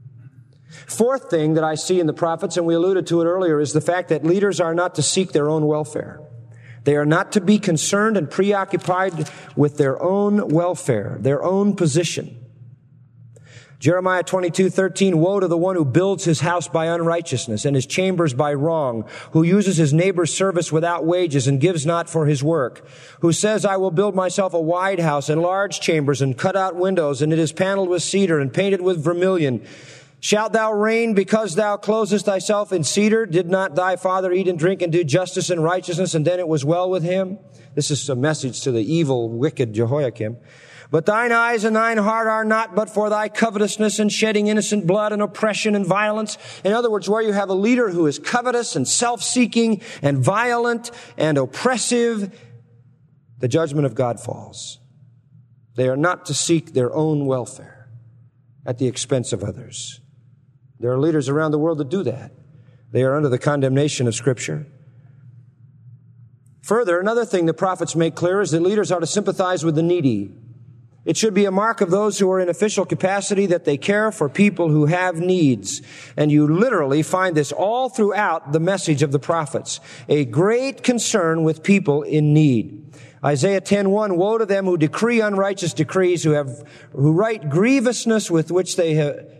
Fourth thing that I see in the prophets, and we alluded to it earlier, is the fact that leaders are not to seek their own welfare. They are not to be concerned and preoccupied with their own welfare, their own position. Jeremiah 22:13, woe to the one who builds his house by unrighteousness and his chambers by wrong, who uses his neighbor's service without wages and gives not for his work, who says, I will build myself a wide house and large chambers and cut out windows, and it is paneled with cedar and painted with vermilion. Shalt thou reign because thou closest thyself in cedar? Did not thy father eat and drink and do justice and righteousness, and then it was well with him? This is a message to the evil, wicked Jehoiakim. But thine eyes and thine heart are not but for thy covetousness and shedding innocent blood and oppression and violence. In other words, where you have a leader who is covetous and self-seeking and violent and oppressive, the judgment of God falls. They are not to seek their own welfare at the expense of others. There are leaders around the world that do that. They are under the condemnation of Scripture. Further, another thing the prophets make clear is that leaders are to sympathize with the needy. It should be a mark of those who are in official capacity that they care for people who have needs. And you literally find this all throughout the message of the prophets. A great concern with people in need. Isaiah 10:1, woe to them who decree unrighteous decrees, who write grievousness which they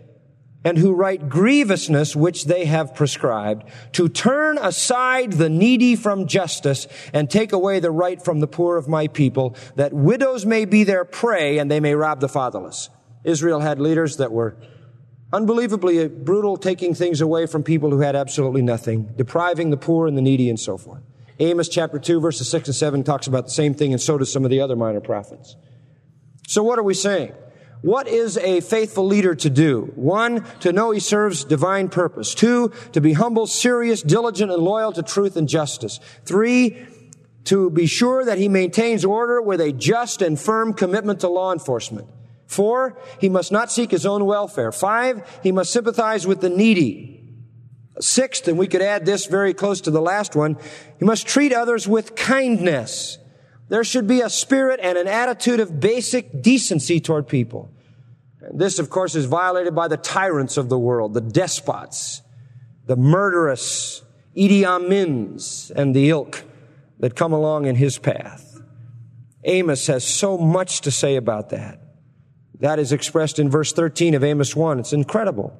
have prescribed, to turn aside the needy from justice and take away the right from the poor of my people, that widows may be their prey and they may rob the fatherless. Israel had leaders that were unbelievably brutal, taking things away from people who had absolutely nothing, depriving the poor and the needy and so forth. Amos chapter 2 verses 6 and 7 talks about the same thing, and so does some of the other minor prophets. So what are we saying? What is a faithful leader to do? 1, to know he serves divine purpose. 2, to be humble, serious, diligent, and loyal to truth and justice. 3, to be sure that he maintains order with a just and firm commitment to law enforcement. 4, he must not seek his own welfare. 5, he must sympathize with the needy. 6th, and we could add this very close to the last one, he must treat others with kindness. There should be a spirit and an attitude of basic decency toward people. And this, of course, is violated by the tyrants of the world, the despots, the murderous Idi Amins and the ilk that come along in his path. Amos has so much to say about that. That is expressed in verse 13 of Amos 1. It's incredible.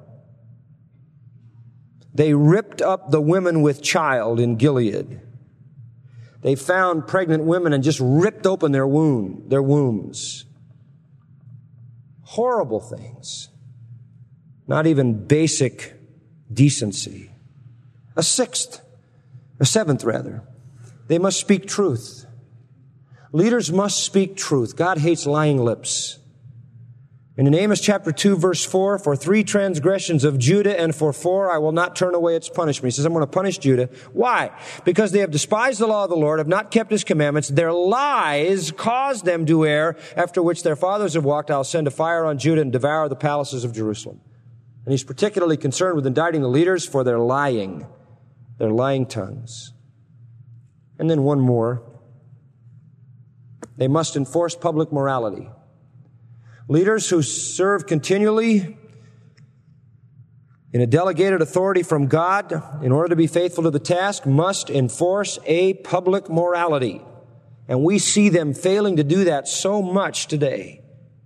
They ripped up the women with child in Gilead. They found pregnant women and just ripped open their wombs. Horrible things. Not even basic decency. A seventh, they must speak truth. Leaders must speak truth. God hates lying lips. And in Amos chapter 2, verse 4, for 3 transgressions of Judah and for 4, I will not turn away its punishment. He says, I'm going to punish Judah. Why? Because they have despised the law of the Lord, have not kept his commandments. Their lies caused them to err, after which their fathers have walked. I'll send a fire on Judah and devour the palaces of Jerusalem. And he's particularly concerned with indicting the leaders for their lying tongues. And then one more. They must enforce public morality. Leaders who serve continually in a delegated authority from God in order to be faithful to the task must enforce a public morality. And we see them failing to do that so much today.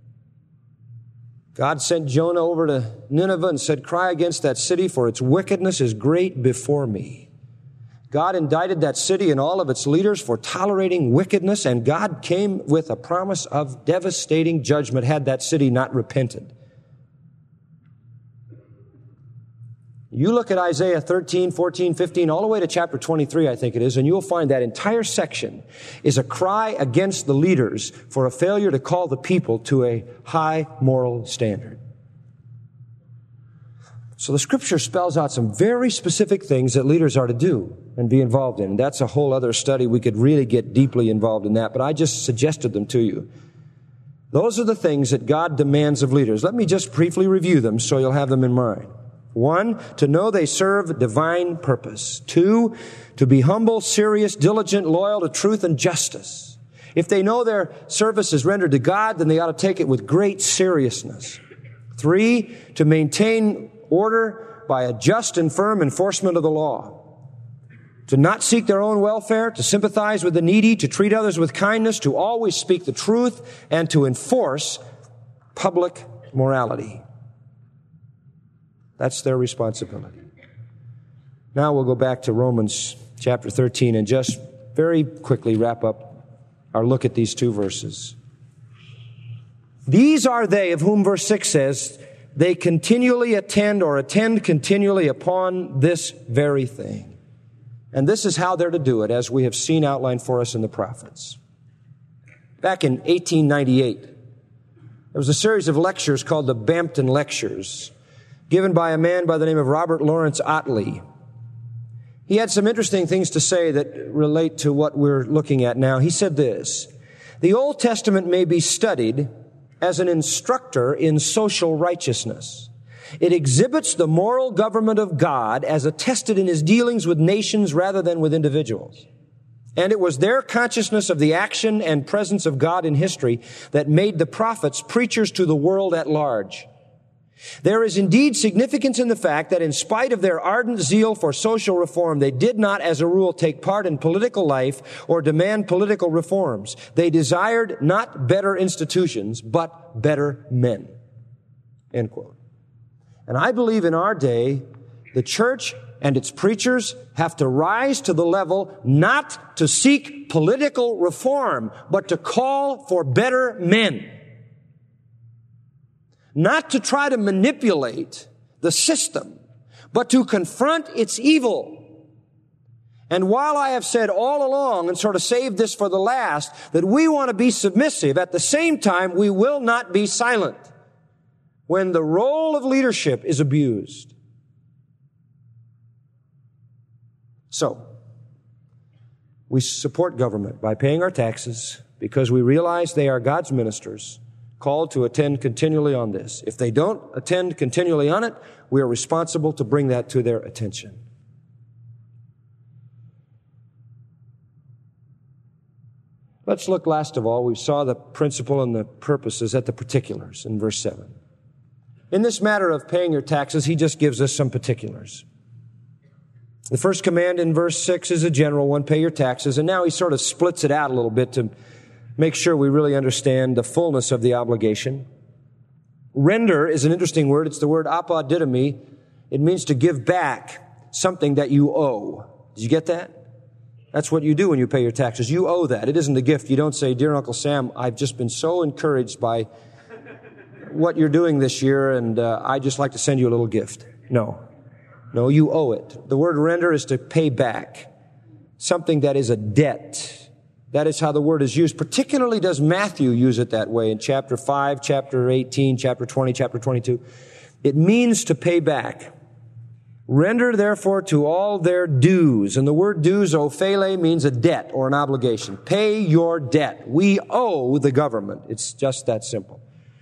God sent Jonah over to Nineveh and said, cry against that city, for its wickedness is great before me. God indicted that city and all of its leaders for tolerating wickedness, and God came with a promise of devastating judgment had that city not repented. You look at Isaiah 13, 14, 15, all the way to chapter 23, I think it is, and you'll find that entire section is a cry against the leaders for a failure to call the people to a high moral standard. So the Scripture spells out some very specific things that leaders are to do and be involved in. That's a whole other study. We could really get deeply involved in that, but I just suggested them to you. Those are the things that God demands of leaders. Let me just briefly review them so you'll have them in mind. 1, to know they serve divine purpose. 2, to be humble, serious, diligent, loyal to truth and justice. If they know their service is rendered to God, then they ought to take it with great seriousness. 3, to maintain order by a just and firm enforcement of the law. To not seek their own welfare, to sympathize with the needy, to treat others with kindness, to always speak the truth, and to enforce public morality. That's their responsibility. Now we'll go back to Romans chapter 13 and just very quickly wrap up our look at these 2 verses. These are they of whom verse 6 says, they continually attend or attend continually upon this very thing. And this is how they're to do it, as we have seen outlined for us in the prophets. Back in 1898, there was a series of lectures called the Bampton Lectures, given by a man by the name of Robert Lawrence Otley. He had some interesting things to say that relate to what we're looking at now. He said this: the Old Testament may be studied as an instructor in social righteousness. It exhibits the moral government of God as attested in his dealings with nations rather than with individuals. And it was their consciousness of the action and presence of God in history that made the prophets preachers to the world at large. There is indeed significance in the fact that in spite of their ardent zeal for social reform, they did not, as a rule, take part in political life or demand political reforms. They desired not better institutions, but better men. End quote. And I believe in our day, the church and its preachers have to rise to the level not to seek political reform, but to call for better men. Not to try to manipulate the system, but to confront its evil. And while I have said all along, and sort of saved this for the last, that we want to be submissive, at the same time, we will not be silent when the role of leadership is abused. So, we support government by paying our taxes because we realize they are God's ministers, called to attend continually on this. If they don't attend continually on it, we are responsible to bring that to their attention. Let's look last of all, we saw the principle and the purposes at the particulars in verse 7. In this matter of paying your taxes, he just gives us some particulars. The first command in verse 6 is a general one, pay your taxes, and now he sort of splits it out a little bit to make sure we really understand the fullness of the obligation. Render is an interesting word. It's the word apodidomi. It means to give back something that you owe. Did you get that? That's what you do when you pay your taxes. You owe that. It isn't a gift. You don't say, dear Uncle Sam, I've just been so encouraged by what you're doing this year, and I'd just like to send you a little gift. No, you owe it. The word render is to pay back something that is a debt. That is how the word is used. Particularly does Matthew use it that way in chapter 5, chapter 18, chapter 20, chapter 22. It means to pay back. Render therefore to all their dues. And the word dues, ophele, means a debt or an obligation. Pay your debt. We owe the government. It's just that simple.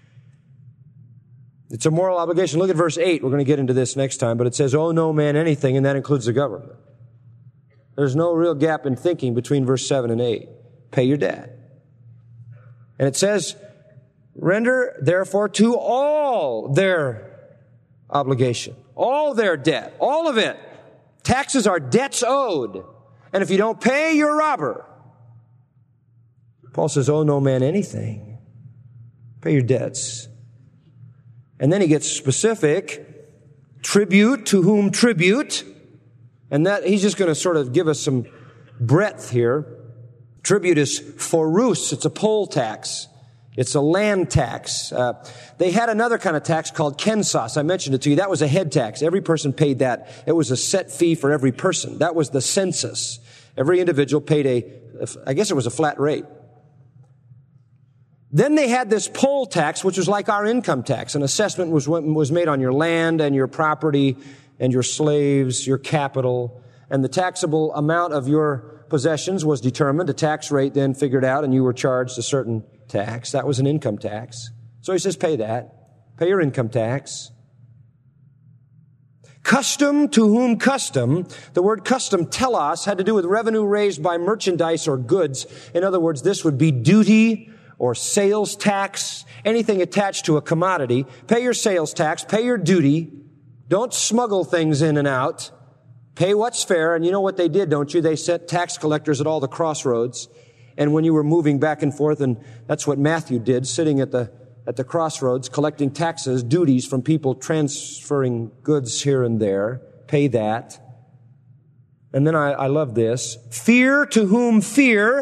It's a moral obligation. Look at verse 8. We're going to get into this next time, but it says, owe no man anything, and that includes the government. There's no real gap in thinking between verse 7 and 8. Pay your debt. And it says, render therefore to all their obligation, all their debt, all of it. Taxes are debts owed. And if you don't pay, you're a robber. Paul says, owe no man anything. Pay your debts. And then he gets specific. Tribute, to whom tribute. And that he's just going to sort of give us some breadth here. Tribute is forus. It's a poll tax. It's a land tax. They had another kind of tax called kensas. I mentioned it to you. That was a head tax. Every person paid that. It was a set fee for every person. That was the census. Every individual paid I guess it was a flat rate. Then they had this poll tax, which was like our income tax. An assessment was made on your land and your property and your slaves, your capital, and the taxable amount of your possessions was determined, a tax rate then figured out, and you were charged a certain tax. That was an income tax. So he says, pay that. Pay your income tax. Custom, to whom custom. The word custom, telos, had to do with revenue raised by merchandise or goods. In other words, this would be duty or sales tax, anything attached to a commodity. Pay your sales tax, pay your duty. Don't smuggle things in and out. Pay what's fair. And you know what they did, don't you? They set tax collectors at all the crossroads. And when you were moving back and forth, and that's what Matthew did, sitting at the crossroads, collecting taxes, duties from people transferring goods here and there. Pay that. And then I love this. Fear, to whom fear.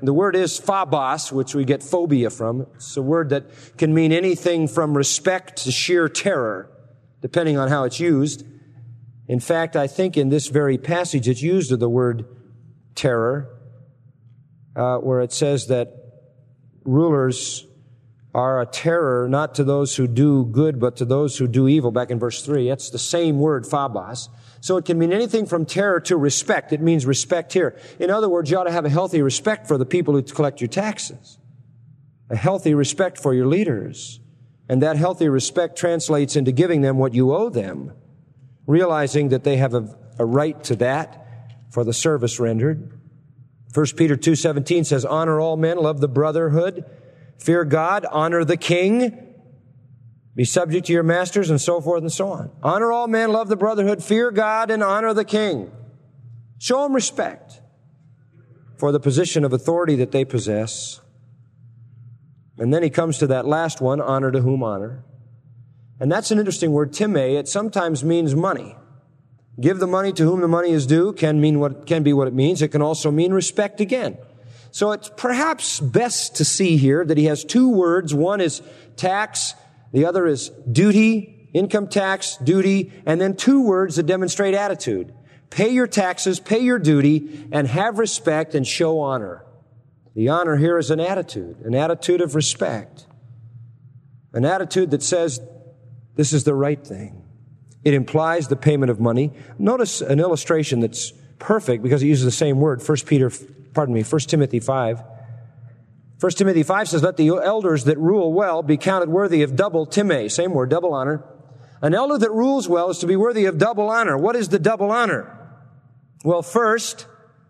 The word is phobos, which we get phobia from. It's a word that can mean anything from respect to sheer terror, depending on how it's used. In fact, I think in this very passage it's used of the word terror, where it says that rulers are a terror not to those who do good, but to those who do evil, back in verse 3. That's the same word, phobos. So it can mean anything from terror to respect. It means respect here. In other words, you ought to have a healthy respect for the people who collect your taxes. A healthy respect for your leaders. And that healthy respect translates into giving them what you owe them, realizing that they have a right to that for the service rendered. 1 Peter 2:17 says, honor all men, love the brotherhood, fear God, honor the king, be subject to your masters, and so forth and so on. Honor all men, love the brotherhood, fear God, and honor the king. Show them respect for the position of authority that they possess. And then he comes to that last one, honor to whom honor. And that's an interesting word, time. It sometimes means money. Give the money to whom the money is due can be what it means. It can also mean respect again. So it's perhaps best to see here that he has two words. One is tax, the other is duty, income tax, duty, and then two words that demonstrate attitude. Pay your taxes, pay your duty, and have respect and show honor. The honor here is an attitude of respect, an attitude that says this is the right thing. It implies the payment of money. Notice an illustration that's perfect because it uses the same word, 1 Timothy 5. 1 Timothy 5 says, let the elders that rule well be counted worthy of double time, same word, double honor. An elder that rules well is to be worthy of double honor. What is the double honor? Well, first,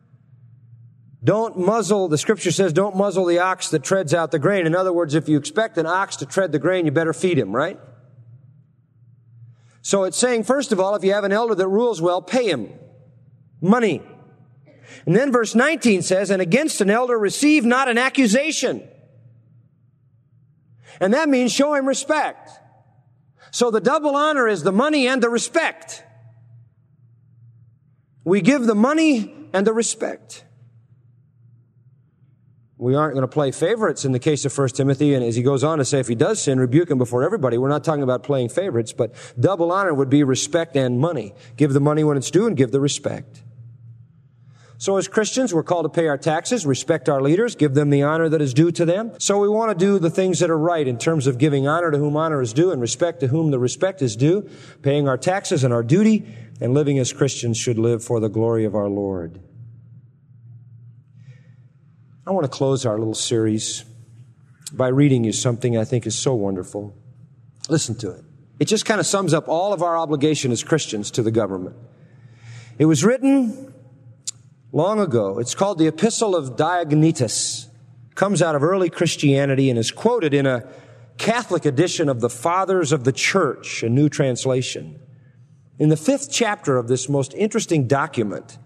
the scripture says, don't muzzle the ox that treads out the grain. In other words, if you expect an ox to tread the grain, you better feed him, right? So it's saying, first of all, if you have an elder that rules well, pay him money. And then verse 19 says, and against an elder receive not an accusation. And that means show him respect. So the double honor is the money and the respect. We give the money and the respect. We aren't going to play favorites in the case of 1 Timothy. And as he goes on to say, if he does sin, rebuke him before everybody. We're not talking about playing favorites, but double honor would be respect and money. Give the money when it's due and give the respect. So as Christians, we're called to pay our taxes, respect our leaders, give them the honor that is due to them. So we want to do the things that are right in terms of giving honor to whom honor is due and respect to whom the respect is due, paying our taxes and our duty, and living as Christians should live for the glory of our Lord. I want to close our little series by reading you something I think is so wonderful. Listen to it. It just kind of sums up all of our obligation as Christians to the government. It was written long ago. It's called the Epistle of Diognetus. Comes out of early Christianity and is quoted in a Catholic edition of the Fathers of the Church, a new translation. In the 5th chapter of this most interesting document,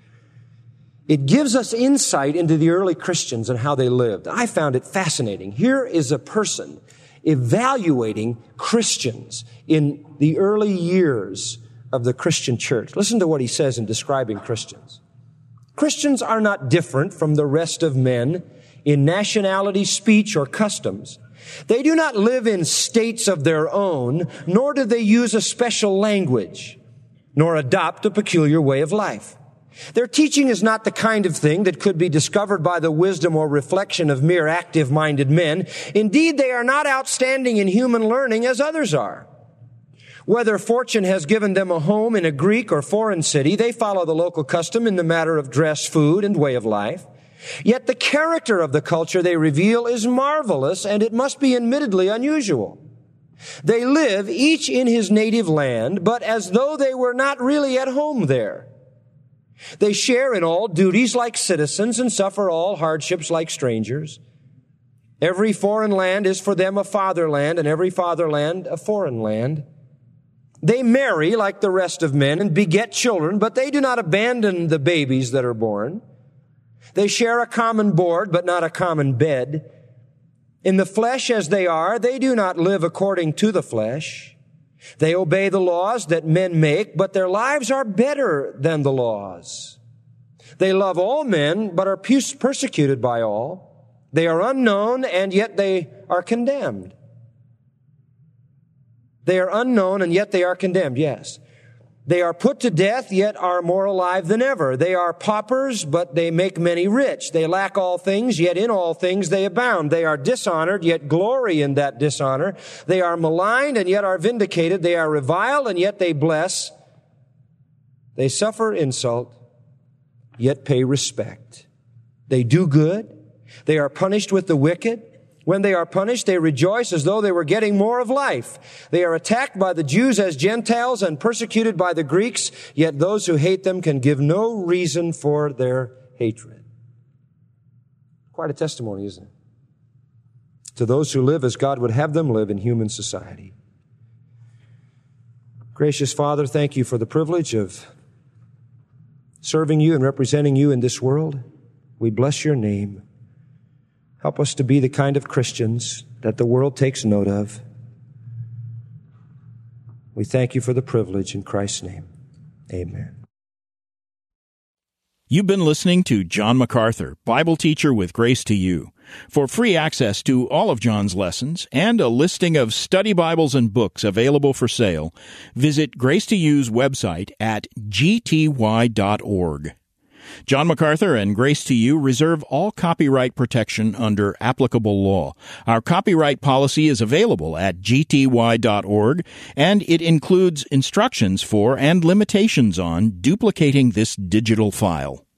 it gives us insight into the early Christians and how they lived. I found it fascinating. Here is a person evaluating Christians in the early years of the Christian church. Listen to what he says in describing Christians. Christians are not different from the rest of men in nationality, speech, or customs. They do not live in states of their own, nor do they use a special language, nor adopt a peculiar way of life. Their teaching is not the kind of thing that could be discovered by the wisdom or reflection of mere active-minded men. Indeed, they are not outstanding in human learning as others are. Whether fortune has given them a home in a Greek or foreign city, they follow the local custom in the matter of dress, food, and way of life. Yet the character of the culture they reveal is marvelous, and it must be admittedly unusual. They live each in his native land, but as though they were not really at home there. They share in all duties like citizens and suffer all hardships like strangers. Every foreign land is for them a fatherland, and every fatherland a foreign land. They marry like the rest of men and beget children, but they do not abandon the babies that are born. They share a common board, but not a common bed. In the flesh as they are, they do not live according to the flesh. They obey the laws that men make, but their lives are better than the laws. They love all men, but are persecuted by all. They are unknown, and yet they are condemned. They are unknown, and yet they are condemned, yes. They are put to death, yet are more alive than ever. They are paupers, but they make many rich. They lack all things, yet in all things they abound. They are dishonored, yet glory in that dishonor. They are maligned, and yet are vindicated. They are reviled, and yet they bless. They suffer insult, yet pay respect. They do good. They are punished with the wicked. When they are punished, they rejoice as though they were getting more of life. They are attacked by the Jews as Gentiles and persecuted by the Greeks, yet those who hate them can give no reason for their hatred. Quite a testimony, isn't it? To those who live as God would have them live in human society. Gracious Father, thank you for the privilege of serving you and representing you in this world. We bless your name. Help us to be the kind of Christians that the world takes note of. We thank you for the privilege in Christ's name. Amen. You've been listening to John MacArthur, Bible teacher with Grace to You. For free access to all of John's lessons and a listing of study Bibles and books available for sale, visit Grace to You's website at gty.org. John MacArthur and Grace to You reserve all copyright protection under applicable law. Our copyright policy is available at gty.org, and it includes instructions for and limitations on duplicating this digital file.